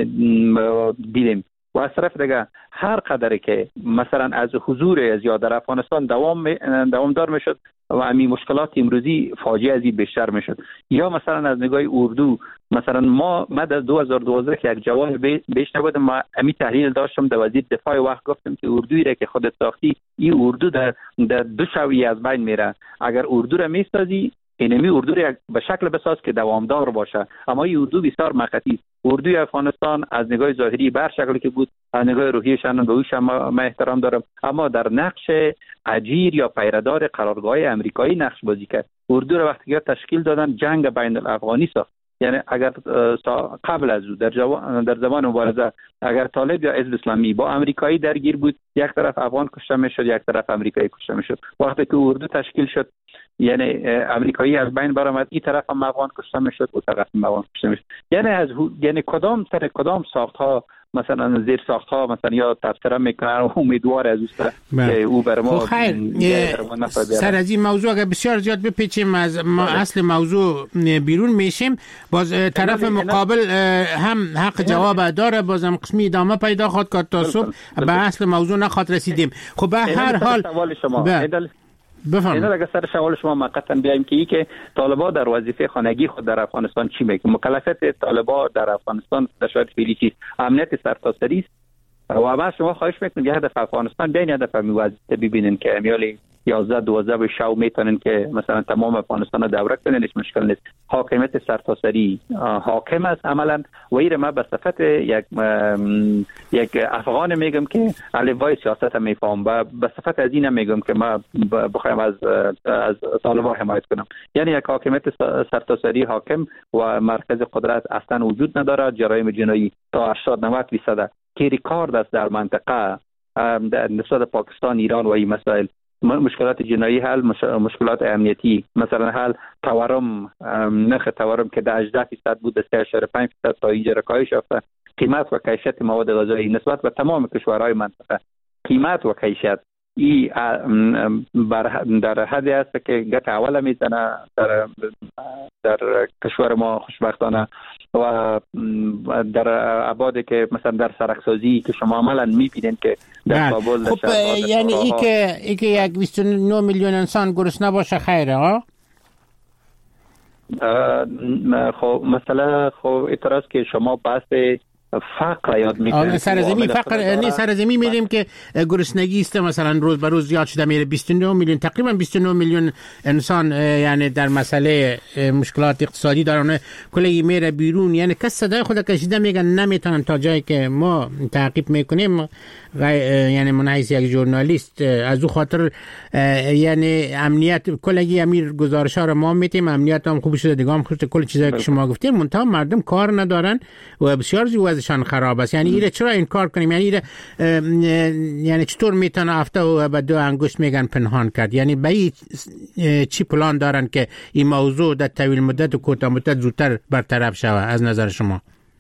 دیدیم و از طرف دیگه هر قدری که مثلا از حضور از یا در افغانستان دوام دوامدار میشد و همین مشکلات امروزی فاجعه ازی بیشتر میشد. یا مثلا از نگاه اردو مثلا ما ما در دو هزار و دوازده که یک جواب بیشتر بودم ما همین تحلیل داشتم در وزیر دفاع وقت گفتم که اردویی را که خودت ساختی این اردو در, در دو شوی از بین میره. اگر اردو را میسازی اینمی اردو را به شکل بساز که دوامدار باشه، اما این اردو بسیار مقطعی. اردوی افغانستان از نگاه ظاهری بر شکلی که بود، از نگاه روحیشان به اوش ما احترام دارم، اما در نقش اجیر یا پیردار قرارگاه امریکایی نقش بازی کرد. اردو را وقتی که تشکیل دادن جنگ بین الافغانی ساخت. یعنی اگر قبل از او در, در زمان مبارزه اگر طالب یا حزب اسلامی با امریکایی درگیر بود، یک طرف افغان کشته میشد، یک طرف امریکایی کشته میشد. وقتی که اردو تشکیل شد یعنی امریکایی از بین برآمد، این طرف هم افغان کشته میشد، اون طرف هم افغان کشته میشد. یعنی از یعنی کدام سر کدام ساختها مثلا زیر ساختها مثلا یا تفسیر میکنن و امیدوار از که او بر ما سر از این موضوع اگر بسیار زیاد بپیچیم از ما اصل موضوع بیرون میشیم، باز طرف مقابل هم حق جواب داره، بازم قسمی ادامه پیدا خواهد کرد تا صبح به اصل موضوع نخواد رسیدیم. خب به هر حال بفرمایید. اینا اگر سر سوال شما موقتا بیایم که ای که طالبا در وظیفه خانگی خود در افغانستان چی میکنه؟ مکلفیت طالبا در افغانستان در شرایط فعلی چیست؟ امنیت سرتاسری است و ما شما خواهش میکنم که هدف افغانستان بین هدف میوازی ببینین که امیالی یازده دوازده شو میتونن که مثلا تمام افغانستان رو دوره کنن، هیچ مشکل نیست. حاکمیت سرتاسری حاکم است عملا و این ما به صفت یک یک افغان میگم که الفبای سیاست میفهم و به صفت از این میگم که ما بخوایم از از طالبان حمایت کنم. یعنی یک حاکمیت سرتاسری حاکم و مرکز قدرت اصلا وجود نداره. جرایم جنایی تا هشتاد نود درصد که ریکارد است در منطقه در نسبت پاکستان، ایران و این مسائل. مشکلات جنایی حل، مشکلات امنیتی مثلا حل، تورم، نرخ تورم که در هجده درصد بود در سه اشاره پنج درصد تا اینجا کاهش یافته. قیمت و کیفیت مواد غذایی نسبت به تمام کشورهای منطقه، قیمت و کیفیت ای در حدی است که گت اول میزنه در در کشور ما خوشبختانه و در ابعادی که مثلا در سرکسازی که شما عملا میبینید که در کابل خب یعنی ای که ای که یک بیست و نه میلیون انسان گرسنه باشه خیره ها؟ خب مثلا خب اعتراض که شما بحث فقر یاد میکنیم. سرزمین فقر نه سرزمین میگیم که گرسنگی است مثلا روز به روز زیاد شده میره. بیست و نه میلیون تقریبا بیست و نه میلیون انسان یعنی در مسئله مشکلات اقتصادی دارن کلی میره بیرون. یعنی کس صدای خود کشیده میگن نمیتونن تا جایی که ما تعقیب میکنیم یعنی من حیث یک ژورنالیست از او خاطر یعنی امنیت کلی امیر گزارش ها رو ما میتیم، امنیت هم خوب شده دیگه هم خوب کل چیزایی که شما گفتید، منتها مردم کار ندارن و بسیار وضعشان خراب است. یعنی ایره چرا این کار کنیم؟ یعنی ایره یعنی چطور میتونه هفته و به دو انگشت میگن پنهان کرد؟ یعنی به این چی پلان دارن که این موضوع در طویل مدت و کوتاه مدت زودتر برطرف شود از نظر شما؟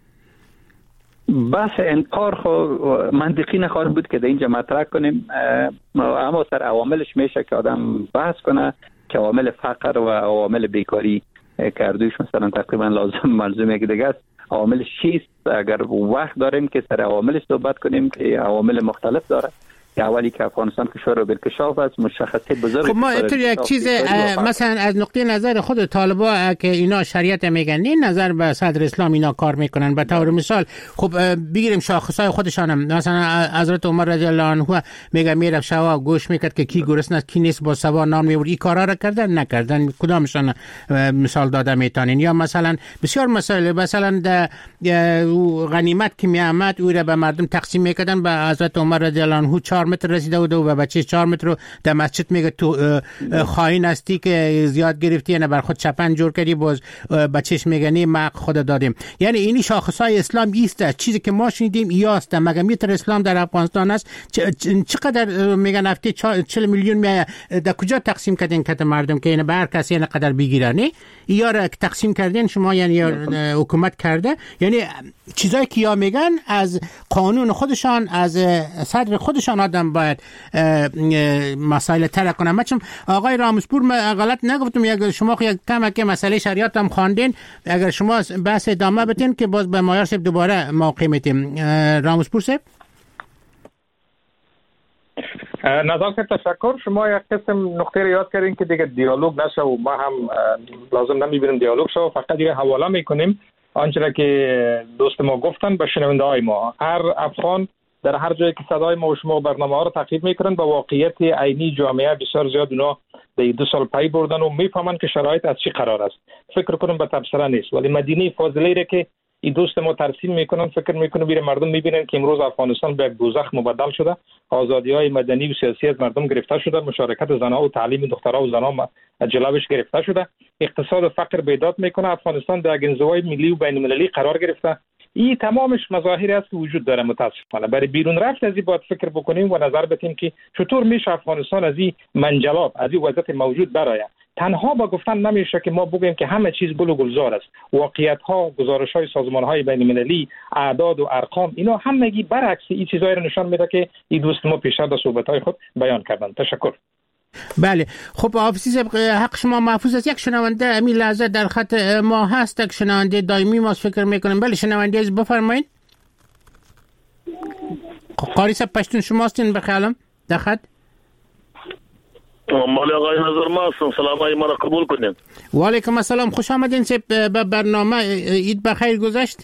بحث انکار خو منطقی نخواهد بود که در اینجا مطرح کنیم، اما سر عواملش میشه که آدم بحث کنه که عوامل فقر و عوامل بیکاری کردوش مثلا تقریبا لازم ملزوم یک دیگه است. عوامل چیست؟ اگر وقت داریم که سر عواملش صحبت کنیم که عوامل مختلف داره. اولی که افغانستان کشور رو بالکشاف است، مشخصه بزرگ. خب ما اینطور یک چیز مثلا از نقطه نظر خود طالبا که اینا شریعت میگن، این نظر به صدر اسلام اینا کار میکنن. به طور مثال خب بگیریم شاخصای خودشانم، مثلا حضرت عمر رضی الله عنه میگه میره شوا گوش میکرد که کی گرسنه است کی نیست، با سوار نان میبرد. این کارا را کردن نکردن؟ کدامشان مثال داده میتونین؟ یا مثلا بسیار مسائل، مثلا در غنیمت که میامد او را به مردم تقسیم میکردن، به حضرت عمر رضی الله عنه چهار چهار متر رسیده بود و بچه چهار متر رو در مسجد میگه تو خائن هستی که زیاد گرفتی، یعنی بر خود چپن جور کردی، باز بچهش میگه نه ما خود دادیم. یعنی اینی شاخصهای اسلام ایست. چیزی که ما شنیدیم ایاست. مگه میتر اسلام در افغانستان است؟ چقدر میگن هفته چهل میلیون می در کجا تقسیم کردین که مردم که این بر کسی این قدر بگیرن؟ یا را تقسیم کردین شما، یعنی حکومت کرده. یعنی چیزایی که یا میگن از قانون خودشان، از صدر خودشان آدم باید مسائل طرح کنن. مثلا آقای رامسپور غلط نگفتم، اگر شما یک کم که مسئله شریعت هم خواندین، اگر شما بحث ادامه بدین که باز به مایار صاحب دوباره موقع میتیم. رامسپور صاحب نظام که تشکر. شما یک قسم نقطه رو یاد کردین که دیگه دیالوگ نشه و ما هم لازم نمیبینیم دیالوگ شه، فقط دیگه حواله میکنیم آنچه که دوست ما گفتن به شنونده های ما. هر افغان در هر جایی که صدای ما و شما برنامه ها رو تعقیب میکنن با واقعیت عینی جامعه بسیار زیاد اونا در دو سال پی بردن و میفهمن که شرایط از چی قرار است. فکر کنم به تبصره نیست، ولی مدینه فاضله را که این دوست ما ترسیم میکنن، فکر میکنه بیره مردم میبینن که امروز افغانستان به یک دوزخ مبدل شده، آزادی های مدنی و سیاسی از مردم گرفته شده، مشارکت زنها و تعلیم دخترها و زنها جلوش گرفته شده، اقتصاد فقر بیداد میکنه، افغانستان در یک انزوای ملی و بین المللی قرار گرفته. این تمامش مظاهری است که وجود داره. متاسفانه برای بیرون رفت از این باید فکر بکنیم و نظر بدیم که چطور میشه افغانستان از این منجلاب، از این وضعیت موجود برآید. تنها با گفتن نمیشه که ما بگیم که همه چیز گل و گلزار است. واقعیت ها، گزارش های سازمان های بین المللی، اعداد و ارقام، اینا همگی برعکس این چیزایی رو نشان میده که این دوست ما پیشتر در صحبت های خود بیان کردن. تشکر. بله خب آفیسی صاحب حق شما محفوظ است. یک شنونده همین لحظه در خط ما هست، یک شنونده دائمی ما فکر میکنم. بله شنونده از بفرمایید. قاری صاحب پشتون شما هستین بخیالم در خط. مالی آقای نظر ما هستم. سلام های ما را قبول کنید. و علیکم السلام، خوش آمدین صاحب به برنامه. عید بخیر گذشت؟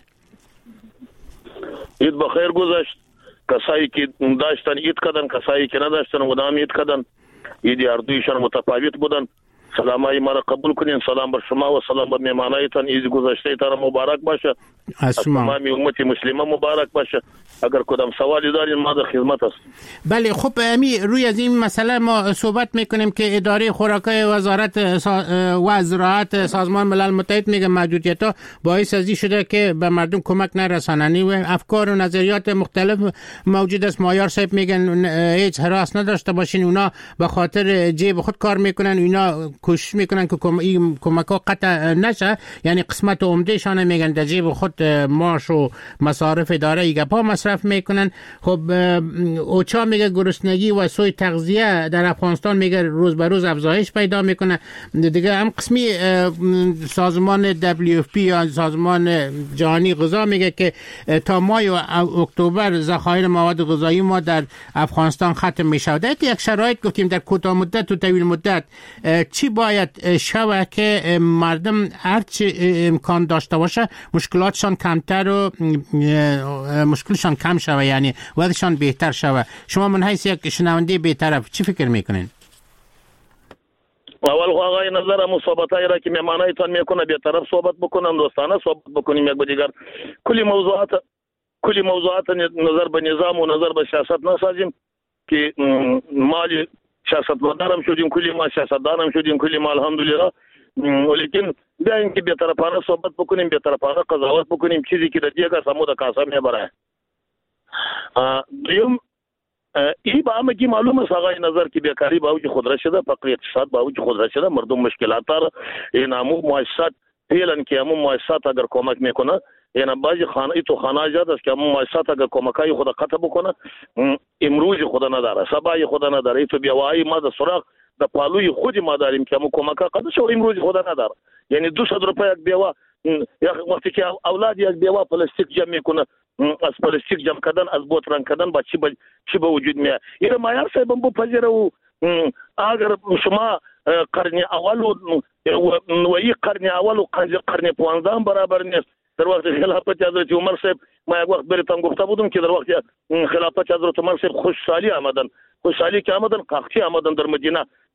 عید بخیر گذشت. کسایی که داشتن عید کردن، کسایی که نداشتن و نام عید کردن. عید هر دویشان متفاوت بودن. سلام های ما را قبول کنین. سلام بر شما و سلام بر مهمانایتان. عید گذشته تان مبارک باشه. از تمام امت مسلمه مبارک باشه. اگر کدام سوالی دارین ما در خدمت هستم. بله خب امی روی از این مسئله ما صحبت میکنیم که اداره خوراکای وزارت و زراعت سازمان ملل متحد میگه محدودیت‌ها باعث از این شده که به مردم کمک نرسانن و افکار و نظریات مختلف موجود است. مایار صاحب میگن هیچ هراس نداشته باشین، اونا به خاطر جیب خود کار میکنن، اینا کوشش میکنن که این کمک‌ها قطع نشه. یعنی قسمت عمده شان میگن در جیب خود معاش و مصارف اداره ای گپا مصرف میکنن. خب اوچا میگه گرسنگی و سوء تغذیه در افغانستان میگه روز به روز افزایش پیدا میکنه. دیگه هم قسمی سازمان دبلیو اف پی یا سازمان جهانی غذا میگه که تا مای و اکتبر ذخایر مواد غذایی ما در افغانستان ختم میشه. در یک شرایط گفتیم در کوتاه مدت و طویل مدت چی باید شوه که مردم هر چی امکان داشته باشه مشکلاتشان کمتر و مشکلشان کم شوه، یعنی وضعشان بهتر شوه. شما من حیث یک شنونده بی‌طرف چی فکر میکنین؟ اول آقای نظر مصاحبتایی را که مهمانایتان میکنه بی‌طرف صحبت بکنن، دوستانه صحبت بکنیم یک با دیگر. کلی موضوعات کلی موضوعات نظر به نظام و نظر به سیاست نسازیم که مالی سیاستمدارم شدیم، کلی ما سیاستدانم شدیم، کلی ما الحمدلله. ولیکن بیاین که بی‌طرفانه صحبت بکنیم، بی‌طرفانه قضاوت بکنیم، چیزی که در دیگه سمو د کاسه میبره. دویم ای با همگی معلوم است آقای نظر که بیکاری با اوج خود را شده، فقر اقتصاد با اوج خود را شده، مردم مشکلات داره. این همون مؤسسات فعلا که همون مؤسسات اگر کمک میکنه، یعنی بعضی خانه ای تو خانه جاد است که همون مؤسسات اگر کمکای خود قطع بکنه امروز خود نداره، سبای خود نداره. تو بیاوایی ما د سراغ د پالوی خودی ما داریم که همون کمکا قطع شو امروز خود نداره. یعنی دویست روپیه یک بیاوا وقتی که اولاد یک بیاوا پلاستیک جمع میکنه، از پلاستیک جمع کردن، از بوت رنگ کردن با چی با چی به وجود میاد. این مایار صاحب هم بپذیره و اگر شما قرن اول و این قرن اول و قرن پانزدهم برابر نیست. در وقت خلافت حضرت عمر صاحب ما یک وقت براتون گفته بودم که در وقت خلافت حضرت عمر صاحب خوشحالی آمدن، خوشحالی که آمدن قحطی آمدن در مدینه.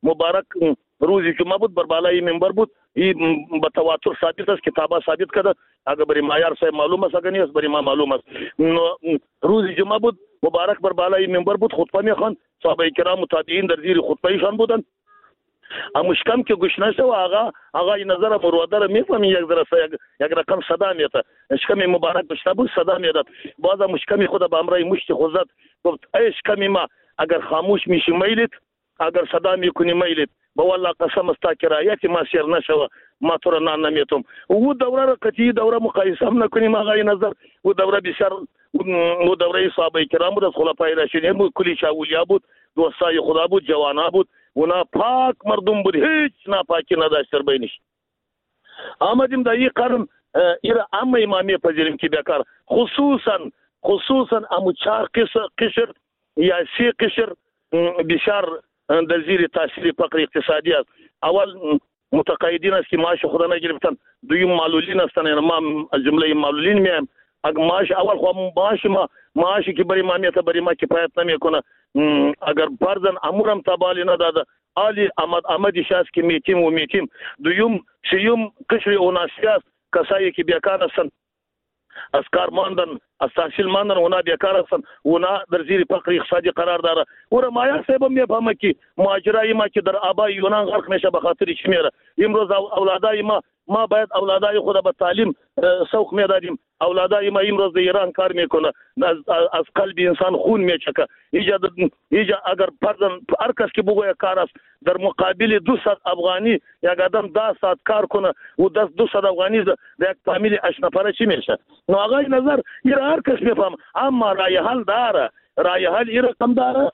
مبارک روز جمعه بود، بر بالای منبر بود. این به تواتر ثابت است، کتابا ثابت کرده. اگر برای مایار صاحب معلوم است، اگر نیست برای ما معلوم است. روز جمعه بود، مبارک بر بالای منبر بود، خطبه میخواند. صحابه کرام و تابعین در زیر خطبه ایشان بودند. مشکم که گوش نشه و آقا آقا این نظر مروده را میفهمی یک ذره یک رقم صدا میاد. اشکم مبارک گوش نبود صدا میاد. باز مشکم خود به امرای مشت خود گفت ای اشکم ما اگر خاموش میشی میلید، اگر صدا میکنی میلید، با والله قسم است که رایت ما سیر نشوه ما تو را نان نمیتم. و دوره را قطعی دوره مقایسه هم نکنیم آقای نظر. و دوره بسیار و دوره صحابه کرام بود، از خلفای راشدین بود، کلی اولیاء بود، دوستای خدا بود، جوانا بود. اونا پاک مردم بود، هیچ ناپاکی نداشت در بینش. آمدیم در این قرن ایره اما امامی پذیریم که بیکار خصوصا خصوصا امو چهار قشر یا سی قشر بسیار در زیر تاثیر فقر اقتصادی است. اول متقاعدین است که معاش خود نگرفتن، دویم معلولین هستند، یعنی ما از جمله معلولین میم. اگر معاش اول خو معاش ما معاشی که برای مامیت برای ما کفایت نمیکنه. اگر فرضاً امورم تبالی نداده علی احمد احمدی شاست که میتیم و میتیم. دویم سیوم قشر اوناسی است، کسایی که بیکار هستند، از کار ماندن، از تحصیل ماندن، اونا بیکار هستند، اونا در زیر فقر اقتصادی قرار داره. اور مایار صاحب میفهمه که ماجرای ما که در آبای یونان غرق میشه به خاطر چی میره. امروز اولادای ما ما باید اولادای خود به تعلیم سوق میدادیم. اولادای ما امروز در ایران کار میکنه، از, از قلب انسان خون میچکه. ایجا ایجا اگر پردن هر کس که بگویه کار است در مقابل دویست افغانی یک آدم ده ساعت کار کنه و دویست افغانی در یک فامیل اش نفره چی میشه؟ نو آقای نظر این هر کس میفهم. اما رای حل داره، رای حل این رقم داره.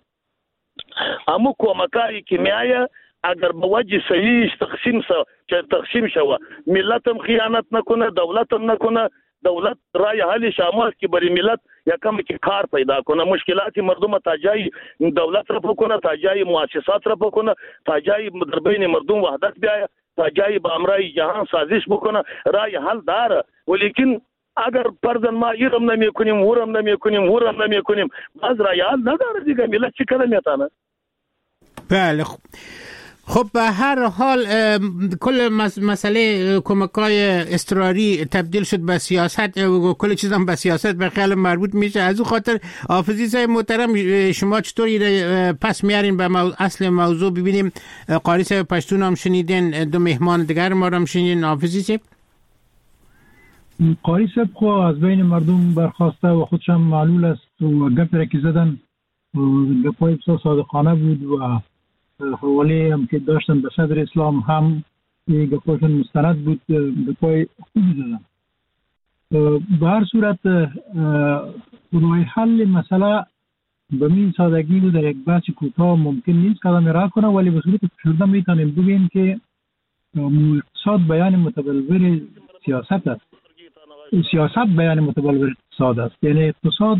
اما کمکایی که میایه اگر به وجه صحیح تقسیم شو تقسیم شو ملتم خیانت نکنه، دولتم نکنه، دولت رای حل شامل که برای ملت یکم که کار پیدا کنه، مشکلات مردم تا جای دولت را بکنه، تا جای مؤسسات را بکنه، تا جای در بین مردم وحدت بیاید، تا جای با امرای جهان سازش بکنه. رای حل داره. ولیکن اگر فرضاً ما ایرم نمی کنیم، ورم نمی کنیم، ورم نمی کنیم، باز رای حل نداره دیگه. ملت چی کنه میتونه؟ بله. خب به هر حال کل مسئله کمک‌های اضطراری تبدیل شد به سیاست و کل چیز هم به سیاست به خیال مربوط میشه. از اون خاطر حافظی صاحب محترم شما چطوری پس میارین به مو... اصل موضوع؟ ببینیم قاری صاحب پشتون هم شنیدین، دو مهمان دیگر ما هم شنیدین. حافظی صاحب قاری صاحب خو از بین مردم برخواسته و خودشم معلول است و گپ را که زدن گپای بسیار صادقانه بود و حوالی هم که داشتن به صدر اسلام هم گپایشون مستند بود، گپای خوبی زدن. به هر صورت راه حل مسئله به این سادگی و در یک بحث کوتاه ممکن نیست کلام را کنه، ولی به صورت فشرده میتونیم بگیم که اقتصاد بیان متبلور سیاست است، سیاست بیان متبلور اقتصاد است. یعنی اقتصاد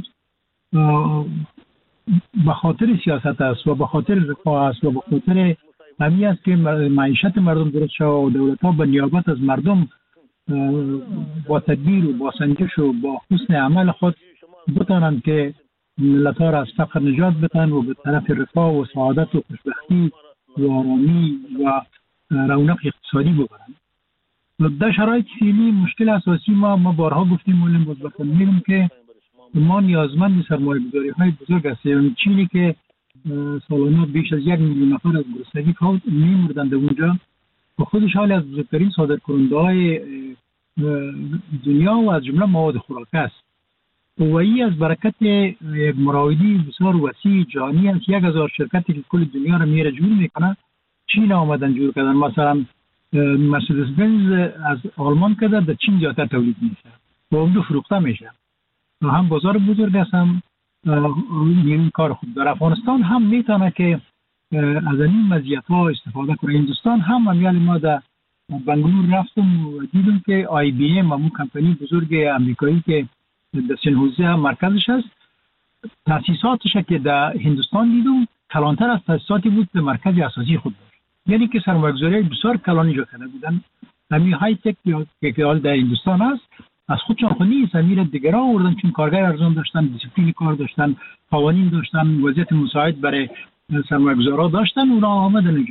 به خاطر سیاست است و به خاطر رفاه است و به خاطر همین است که معیشت مردم درست شد و دولت ها به نیابت از مردم با تدبیر و با سنجش و با حسن عمل خود بتانند که ملت ها را از فقر نجات بدن و به طرف رفاه و سعادت و خوشبختی و آرامی و رونق اقتصادی ببرند. در شرایط فعلی مشکل اساسی ما ما بارها گفتیم ولیم باز بکنیم که ما نیازمند سرمایه گذاری های بزرگ هستیم. چینی که سالانه بیش از یک میلیون نفر از گرسنگی کار میمردند اونجا و خودش حال از بزرگترین صادرکننده های دنیا و از جمله مواد خوراک است و این از برکت یک مراودی بسیار وسیع جهانی است. یک هزار شرکتی که کل دنیا را میره جور میکنه چین آمدن جور کردن. مثلا مرسدس بنز از آلمان کده در چین زیادتر تولید میشه و اونجا فروخته میشه. هم بازار بزرگ است، هم این کار خوب در افغانستان هم میتونه که از این مزیت ها استفاده کنه. هندوستان هم امیال ما در بنگلور رفتم و دیدم که آی بی ام همون کمپانی بزرگ امریکایی که در سنحوزه مرکزش است، تاسیساتش که در هندوستان دیدم کلانتر از تاسیساتی بود به مرکز اساسی خود داشت. یعنی که سرمایه‌گذاری بسیار کلانی جا کرده بودن. همین های تک که حال در هندوستان است از خودشان خود نیست، امیر دیگر ها آوردن چون کارگر ارزان داشتن، دیسیپلین کار داشتن، قوانین داشتن، وضعیت مساعد برای سرمایه‌گذارا داشتن، اونا آمدن اینجا.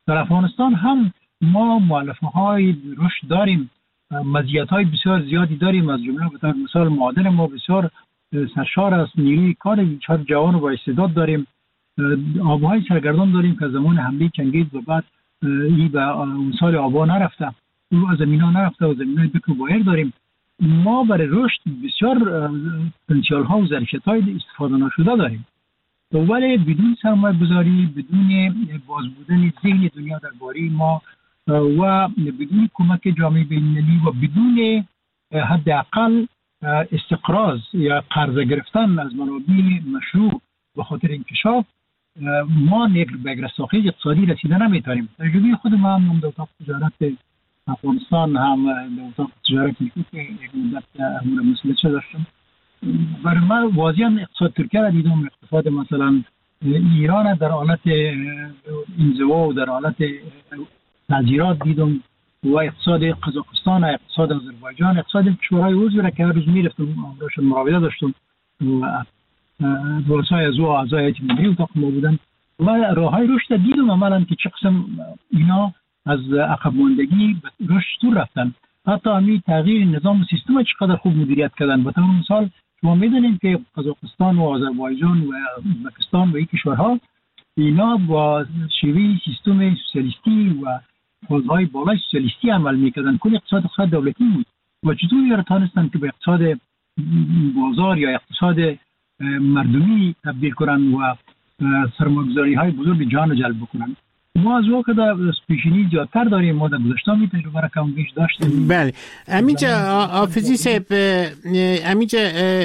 در افغانستان هم ما مؤلفه های رشد داریم، مزیت های بسیار زیادی داریم. از جمله به طور مثال معادن ما بسیار سرشار است، نیروی کار بسیار جوان و با استعداد داریم، آبهای سرگردان داریم که زمان حمله چنگیز و بعد این به امثال آبها نرفته، او از زمین ها نرفته و زمین های بکر بایر داریم. ما برای رشد بسیار پتانسیل ها و ظرفیت های استفاده نشده داریم، ولی بدون سرمایه گذاری، بدون باز بودن ذهن دنیا درباره ما و بدون کمک جامعه بین‌المللی و بدون حداقل استقراض یا قرض گرفتن از منابع مشروع به خاطر انکشاف، ما به رساخیز اقتصادی رسیده نمیتونیم. تجربه خود ما هم در اتاق تجارت افغانستان هم در اتاق تجارت یک مدت امور مسئله چه داشتم، برای من واضحا اقتصاد ترکیه را دیدم، اقتصاد مثلا ایران در حالت انزوا و در حالت تغییرات دیدم و اقتصاد قزاقستان، اقتصاد آذربایجان، اقتصاد کشورهای عضو را که هر روز میرفتم امروشون مراوده داشتم و رؤسای از او اعضای هیئت مدیره اتاق ما بودن و راههای رشد دیدم عملا که چه قسم اینا از عقب ماندگی به رشد تو رفتن. حتی همین تغییر نظام و سیستم چقدر خوب مدیریت کردن. به طور مثال شما میدونید که قزاقستان و آذربایجان و ازبکستان و این کشورها اینا با شیوه سیستم سوسیالیستی و حوزه‌های بالای سوسیالیستی عمل میکردن. کل اقتصاد اقتصاد دولتی بود و چطور اینا تونستن که به اقتصاد بازار یا اقتصاد مردمی تبدیل کنن و سرمایه‌گذاری های بزرگ جهان جلب بکنن. ما از وقت در پیشینی زیادتر داریم، ما در گذشته می تجربه را کم بیش داشتیم. بله امیجا آفیزی صاحب، امیجا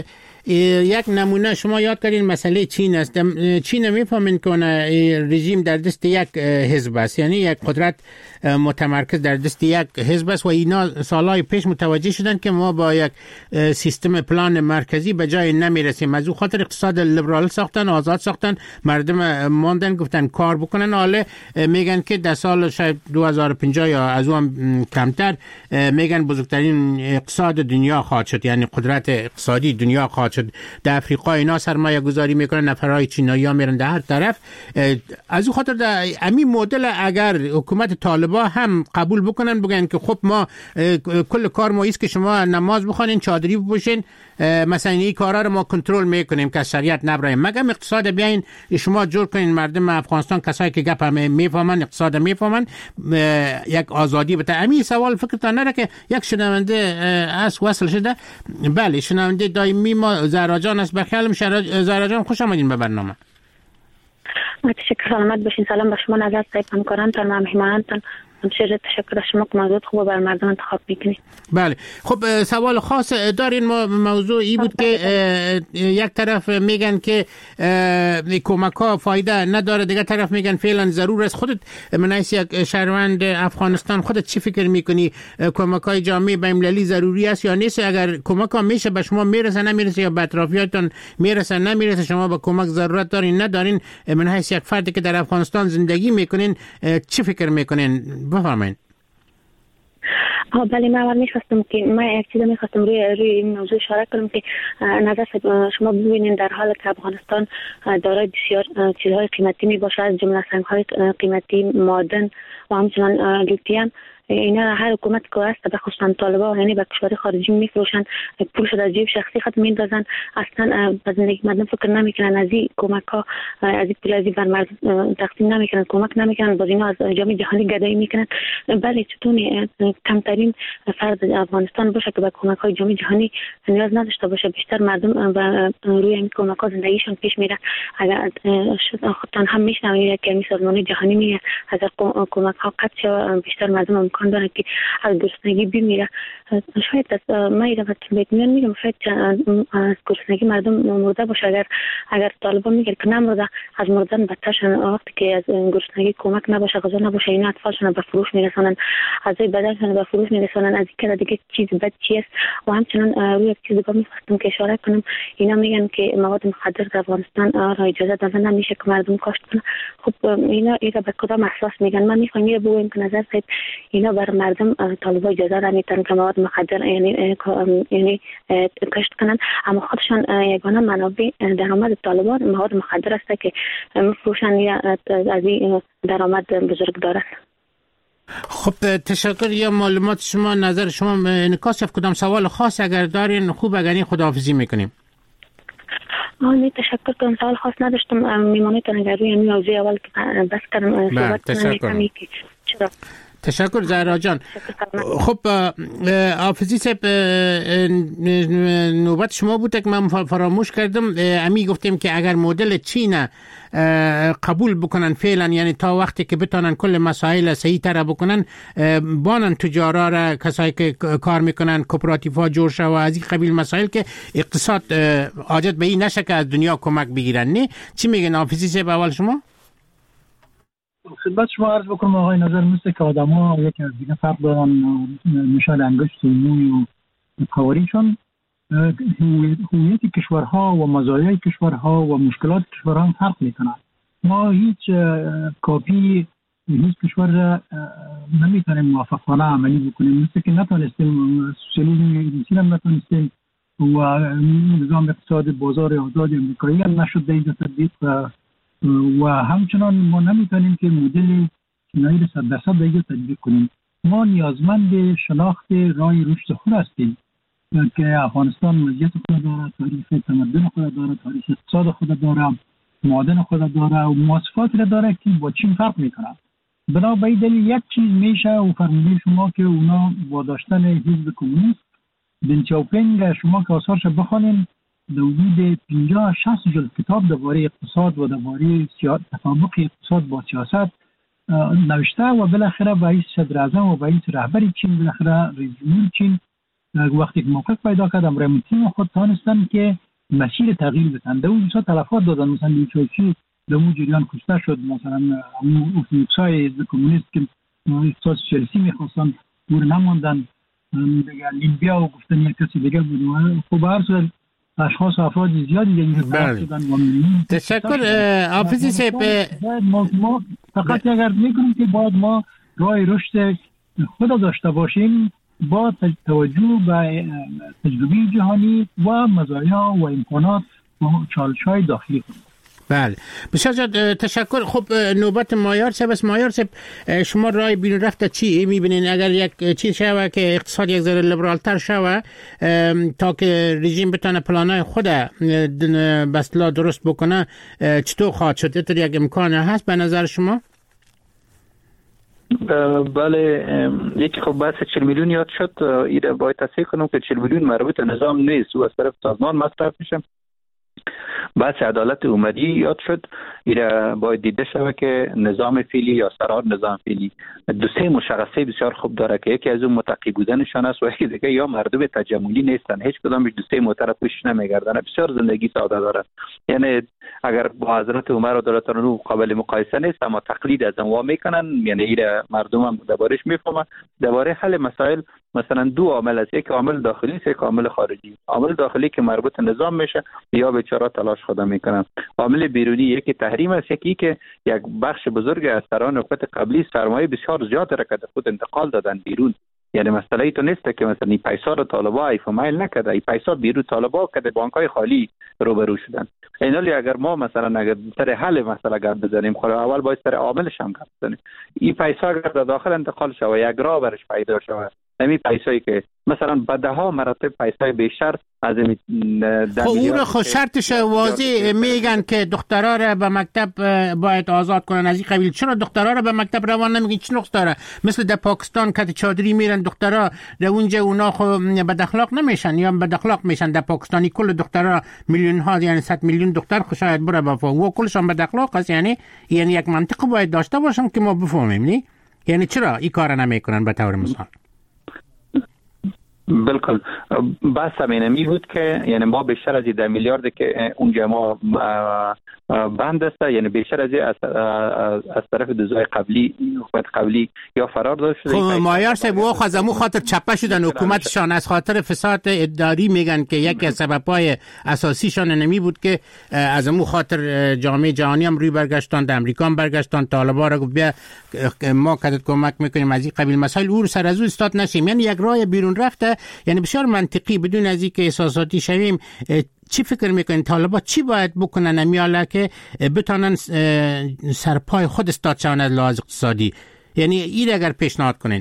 یک نمونه شما یاد کردین مسئله چین است. چین میفهمین کنه رژیم در دست یک حزب است، یعنی یک قدرت متمرکز در دست یک حزب است و اینا سالهای پیش متوجه شدن که ما با یک سیستم پلان مرکزی به جای نمیرسیم. از او خاطر اقتصاد لیبرال ساختن، آزاد ساختن، مردم ماندن گفتن کار بکنن. حالا میگن که در سال شاید دو هزار و پنجاه یا از اون کمتر میگن بزرگترین اقتصاد دنیا خواهد شد، یعنی قدرت اقتصادی دنیا خواهد شد. در افریقا اینا سرمایه گذاری میکنن، نفرهای چینایی ها میرن در هر طرف. از او خاطر در همین مدل اگر حکومت طالبان هم قبول بکنن بگن که خب ما کل کار ما ایست که شما نماز بخونین، چادری بپوشین، مثلا این کارا رو ما کنترل میکنیم که شریعت نبرایم، مگم اقتصاد بیاین شما جور کنین مردم افغانستان کسایی که گپ میفهمن اقتصاد میفهمن یک آزادی بده. همین سوال فکرتان نره که یک شنونده اس وصل شده. بله شنونده دائمی ما زهرا جان است. بخیالم زهرا جان خوش آمدین به برنامه. تشکر، سلامت باشین. سلام به شما نظر صاحب، همکارانتان و همهمانتان. بسیار تشکر از شما که موضوع خوب بر مردم انتخاب میکنید. بله خب سوال خاص دارین. ما موضوع ای بود که یک طرف میگن که کمک ها فایده نداره، دیگه طرف میگن فعلا ضرور است. خودت من از یک شهروند افغانستان خودت چی فکر میکنی؟ کمک های جامعه بین‌المللی ضروری است یا نیست؟ اگر کمک ها میشه به شما میرسه نمیرسه یا به اطرافیانتون میرسه نمیرسه، شما به کمک ضرورت دارین ندارین؟ من از یک فردی که در افغانستان زندگی میکنین چی فکر میکنین؟ بفرمایید. آه بله، من اول میخواستم که من یک چیز میخواستم روی روی این موضوع اشاره کنم که نظر شما ببینید در حال که افغانستان دارای بسیار چیزهای قیمتی میباشه، از جمله سنگ‌های قیمتی، معدن و همچنان لیتیم. اینا هر حکومت که است به خصوص طالبان یعنی به کشور خارجی میفروشن، پولش از جیب شخصی خود میندازن، اصلا به زندگی مردم فکر نمیکنن، از این کمک ها از این پول از این بر مردم تقسیم نمیکنن، کمک نمیکنن، باز اینا از جامعه جهانی گدایی میکنن. بله چطوری کمترین فرد افغانستان باشه که به کمک های جامعه جهانی نیاز نداشته باشه، بیشتر مردم و روی این کمک ها زندگیشون پیش میره. اگر خودتان هم میشنوید که سازمان جهانی میگه از کمک ها قطع شود، بیشتر مردم امکان داره که از گرسنگی بمیره. شاید از ما ایره وقتی بیت میان میگم شاید از گرسنگی مردم مرده باشه. اگر اگر طالبان میگه که نمرده، از مردن بدترشن. وقتی که از گرسنگی کمک نباشه، غذا نباشه، اینا اطفالشون به فروش میرسونن، اعضای بدنشون به فروش میرسونن. از این که دیگه چیز بد چیست. و همچنان روی یک چیز دیگه میخواستم که اشاره کنم، اینا میگن که مواد مخدر در افغانستان را اجازه دادن نمیشه که مردم کاشت کنه. خب اینا اینا به کدام اساس میگن؟ من میخوام میره بگم که نظر صاحب اینا اینا بر مردم طالبان اجازه نمیتن که مواد مخدر یعنی یعنی کشت کنن، اما خودشان یگانه منابع درآمد طالبان مواد مخدر است که میفروشن یا از این درآمد بزرگ دارن. خب تشکر. یا معلومات شما، نظر شما انعکاس یافت. کدام سوال خاص اگر دارین خوب، اگر این خداحافظی میکنیم. آه تشکر کنم، سوال خاص نداشتم. میمونید اگر روی این موضوع اول که بس کردم صحبت کنم. چرا؟ تشکر زهرا جان. خب حافظی صاحب نوبت شما بود که من فراموش کردم. امی گفتیم که اگر مدل چین قبول بکنن فعلا، یعنی تا وقتی که بتونن کل مسائل صحیح تر بکنن، بانن تجارا را، کسایی که کار میکنن، کوپراتیفا جور شو و از این قبیل مسائل که اقتصاد حاجت به این نشه که از دنیا کمک بگیرن. نه چی میگن حافظی صاحب اول شما؟ خدمت شما عرض بکنم آقای نظر مثل که آدم ها یکی از دیگه فرق دارن، نشان انگشت و موی و قوارینشون، هویت کشورها و مزایای کشورها و مشکلات کشورها فرق میکنن. ما هیچ کاپی هیچ کشور را نمیتونیم موافقانه عملی بکنیم، مثل که نتونستیم سوسیالیسم روسی هم نتونستیم و نظام اقتصاد بازار آزاد امریکایی هم نشد دیگه تطبیق، و همچنان ما نمیتونیم که مدل چینایی را صد درصد دیگه تطبیق کنیم. ما نیازمند شناخت راه رشد خود هستیم که افغانستان مزیت خود داره، تاریخ تمدن خود داره، تاریخ اقتصاد خود داره، معادن خود داره و مواصفاتی را داره که با چین فرق میکنه. بنابراین دلیل یک چیز میشه و فرموده شما که اونا با داشتن حزب کمونیست دن چاوپینگ، شما که آثارش بخوانین، در حدود پنجاه شصت جلد کتاب درباره اقتصاد و درباره تطابق اقتصاد با سیاست نوشته و بالاخره رئیس صدر اعظم و رئیس رهبری چین، بالاخره رئیس جمهور چین وقتی که موقع پیدا کرد امر تیم خود تانستن که مسیر تغییر بدن. در اون تلفات دادن، مثلا لیچوچی در اون جریان کشته شد، مثلا اون افیوکسای حزب کمونیست که اقتصاد سوسیالیستی میخواستن دور نماندن دیگه، لیبیا و گفتن یک کسی دیگه بود. خب هر صورت اشخاص و افراد زیادی دیگه شدن. تشکر حافظی صاحب. ما فقط اگر میکنیم که باید ما راه رشد خود داشته باشیم با توجه به تجربه جهانی و مزایا و امکانات و چالش‌های داخلی. بله بسیار زیاد تشکر. خب نوبت مایار صاحب است. مایار صاحب شما راه بیرون رفته چی میبینین؟ اگر یک چیز شوه که اقتصاد یک ذره لیبرال تر شوه تا که رژیم بتونه پلانای خود به اصطلاح درست بکنه، چطور خواهد شد؟ اینطور یک امکان هست به نظر شما؟ بله، یکی خب بحث چهل میلیون یاد شد. ایره باید تصحیح کنم که چهل میلیون مربوط نظام نیست، او از طرف سازمان مصرف میشه. بحث عدالت اومدی یاد شد. ایره باید دیده شود که نظام فعلی یا سرار نظام فعلی دو سه مشخصه بسیار خوب داره که یکی از اون متقی بودنشان است و یکی دیگه یا مردم تجملی نیستن، هیچ کدامش دو سه موتر پوشش نمیگردن، بسیار زندگی ساده دارن. یعنی اگر با حضرت عمر و دولت رو قابل مقایسه نیست، اما تقلید از اون میکنن. یعنی ایره مردم هم دربارش میفهمن. درباره حل مسائل مثلا دو عامل است، یک عامل داخلی است، یک عامل خارجی. عامل داخلی که مربوط نظام میشه یا بیچاره تلاش خود میکنن. عامل بیرونی یکی تحریم است، یکی که یک بخش بزرگ از سران حکومت قبلی سرمایه بسیار زیاد را که خود انتقال دادن بیرون. یعنی مسئله ای تو نیست که مثلا این پیسا رو طالبا ایفمایل نکرده، این پیسا بیرون طالبا کرده، بانکای خالی روبرو شدن. اینالی اگر ما مثلا اگر سر حل مسئله گرد بزنیم، خود اول باید سر عاملش هم گرد بزنیم. این پیسا اگر در داخل انتقال شوه، یک راه برش پیدا شوه، همین پیسایی که مثلا به ده ها مراتب پیسای بیشتر از این خب اون رو خود شرطش واضح میگن که دخترها را به مکتب باید آزاد کنن از این قبیل. چرا دخترها را به مکتب روان نمیگن؟ چه نقص داره؟ مثل در پاکستان کت چادری میرن دخترها، در اونجا اونا خب بد اخلاق نمیشن یا بد اخلاق میشن. در پاکستانی کل دخترها میلیون ها، یعنی صد میلیون دختر شاید بره وفا و کلشون بد اخلاق است. یعنی یعنی یک منطق باید داشته باشن که ما بفهمیم. نی یعنی چرا این کارا نمیکنن به طور مثال؟ بالکل بحث همینمی بود که یعنی ما بیشتر از ده میلیارد که اونجا ما بند است، یعنی بیشتر از از, از طرف دوزای قبلی حکومت قبلی یا فرار داده شده. خب مایار صاحب او خازمو خاطر چپه شدن حکومتشان از خاطر فساد اداری میگن که یکی از سبب‌های اساسیشان نمی بود که از امو خاطر جامعه جهانی هم روی برگشتن، در امریکا هم برگشتن، طالبان را گفت بیا ما کدت کمک میکنیم از این قبیل مسائل او سر از او استاد نشیم. یعنی یک راه بیرون رفته، یعنی بسیار منطقی بدون از اینکه احساساتی شویم. چی فکر میکنین طالبان چی باید بکنن امیاله که بتونن سرپای خود استاد شون از لحاظ اقتصادی؟ یعنی این اگر پیشنهاد کنین.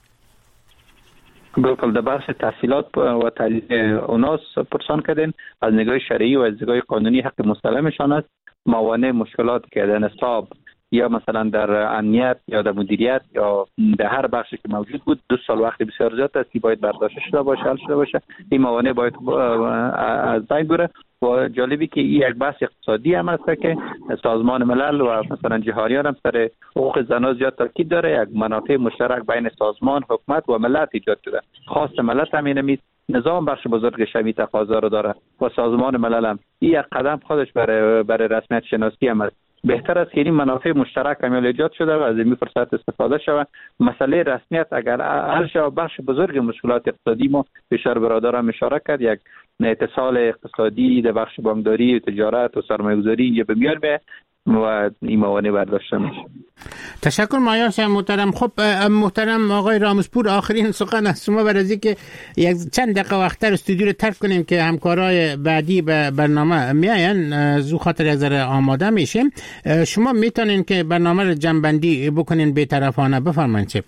بالکل در بخش تحصیلات و تعلیم اوناس پرسان کردین، از نگاه شرعی و از نگاه قانونی حق مسلمشان است. موانع مشکلات که در نصاب یا مثلا در امنیت یا در مدیریت یا در هر بخشی که موجود بود دو سال وقت بسیار زیاد است که باید برداشت شده باشه، حل شده باشه. این موانع باید از بین بره. و جالبی که این یک بحث اقتصادی هم است که سازمان ملل و مثلا جهانیان هم سر حقوق زنان زیاد تاکید داره. یک منافع مشترک بین سازمان، حکومت و ملت ایجاد شده. خواست ملت هم اینه، نظام بخش بزرگ شمی تقاضا رو داره و سازمان ملل هم این یک قدم خودش برای برای رسمیت شناسی هم است. بهتر است که این منافع مشترک کامل ایجاد شده و از این فرصت استفاده شود. مسئله رسمیت اگر حل شود بخش بزرگ مشکلات اقتصادی ما بیشتر برادران اشاره کرد. یک اتصال اقتصادی در بخش بانکداری و تجارت و سرمایه‌گذاری یه به میان به و این موانع برداشته میشه. تشکر مایار صاحب محترم. خب محترم آقای رامزپور، آخرین سخن از شما برای اینکه یک چند دقیقه وقت‌تر استودیو رو ترک کنیم که همکارای بعدی به برنامه میاین، زو خاطر از آماده میشیم. شما میتونین که برنامه رو جمع‌بندی بکنین بی‌طرفانه. بفرمایید. چه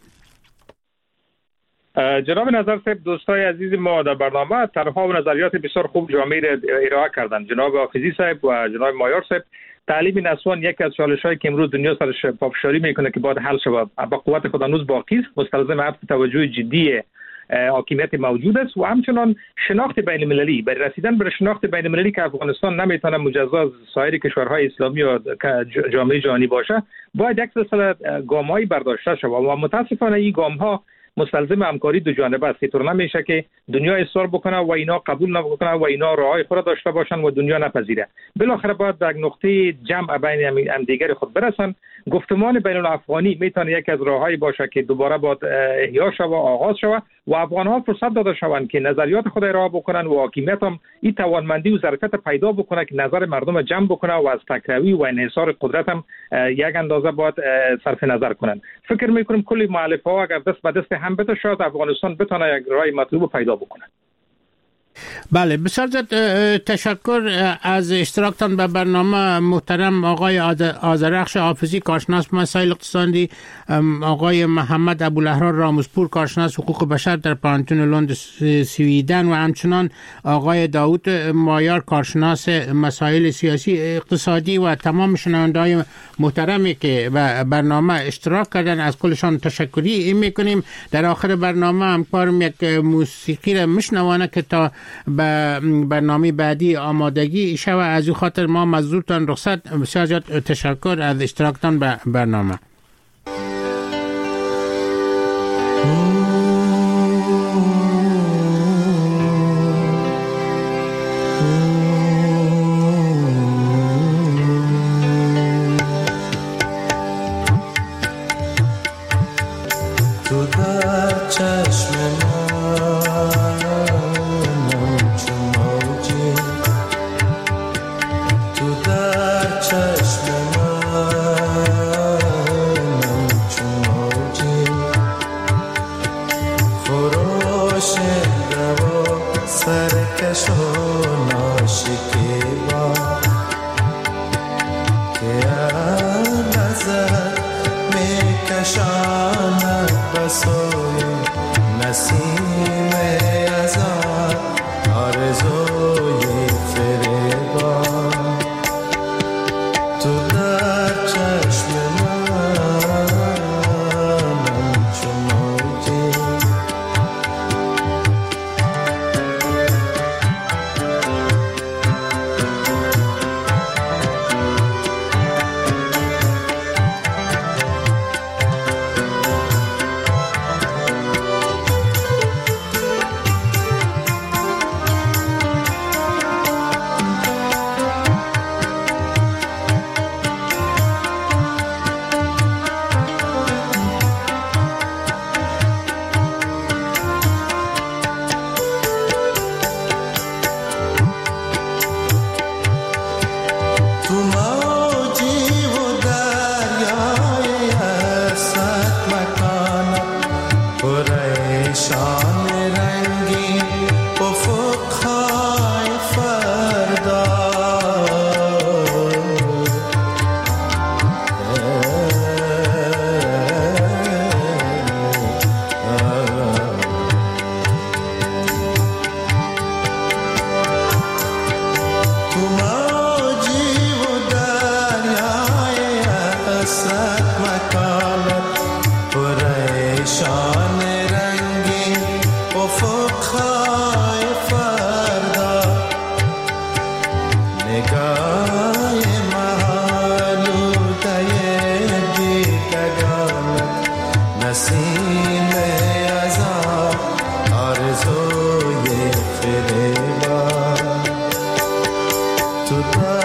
جناب نظر صاحب، دوستای عزیز ما در برنامه طرح‌ها و نظریات بسیار خوب جامعه را ارائه کردند. جناب حافظی صاحب و جناب مایار صاحب، تعلیم نسوان یکی از چالش‌هایی که امروز دنیا سرش پافشاری میکنه که باید حل شود. با قوت خود هنوز باقی است، مستلزم عطف توجه جدی حاکمیت موجود است و همچنان شناخت بین المللی. برای رسیدن به شناخت بین المللی که افغانستان نمیتونه مجزا از سایر کشورهای اسلامی و جامعه جهانی باشه، باید یک سلسله گام‌هایی برداشته شود و متاسفانه این گام‌ها مستلزم همکاری دو جانبه است. اینطور نمیشه که دنیا اصرار بکنه و اینا قبول نکنه و اینا راههای خود داشته باشن و دنیا نپذیره. بالاخره باید به یک نقطه جمع بین هم دیگر خود برسن. گفتمان بین الافغانی میتونه یکی از راههایی باشه که دوباره باید احیا شود و آغاز شود و افغان‌ها فرصت داده شوند که نظریات خود ارائه بکنن و حاکمیت هم این توانمندی و ظرفیت پیدا بکنه که نظر مردم جمع بکنه و از تکروی و انحصار قدرت هم یک اندازه باید صرف نظر کنن. فکر میکنم کلی مؤلفه‌ها اگر دست به دست هم بده شاید افغانستان بتونه یک راه مطلوب پیدا بکنه. بله، بسیار تشکر از اشتراکتان به برنامه. محترم آقای آذرخش حافظی، کارشناس مسائل اقتصادی، آقای محمد ابوالحرار رامزپور، کارشناس حقوق بشر در پانتون لند سویدن و همچنان آقای داوود مایار، کارشناس مسائل سیاسی اقتصادی و تمام شنونده‌های محترمی که به برنامه اشتراک کردن از کلشان تشکری میکنیم. در آخر برنامه همکارم یک موسیقی را میشنوانه که تا به برنامه بعدی آمادگی شوه. از این خاطر ما مزدورتان رخصت. بسیار زیاد تشکر از اشتراکتان به برنامه.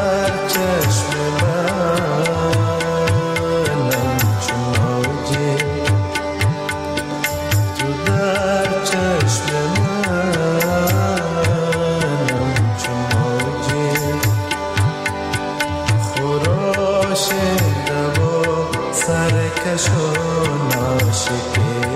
سرکش و ناشکه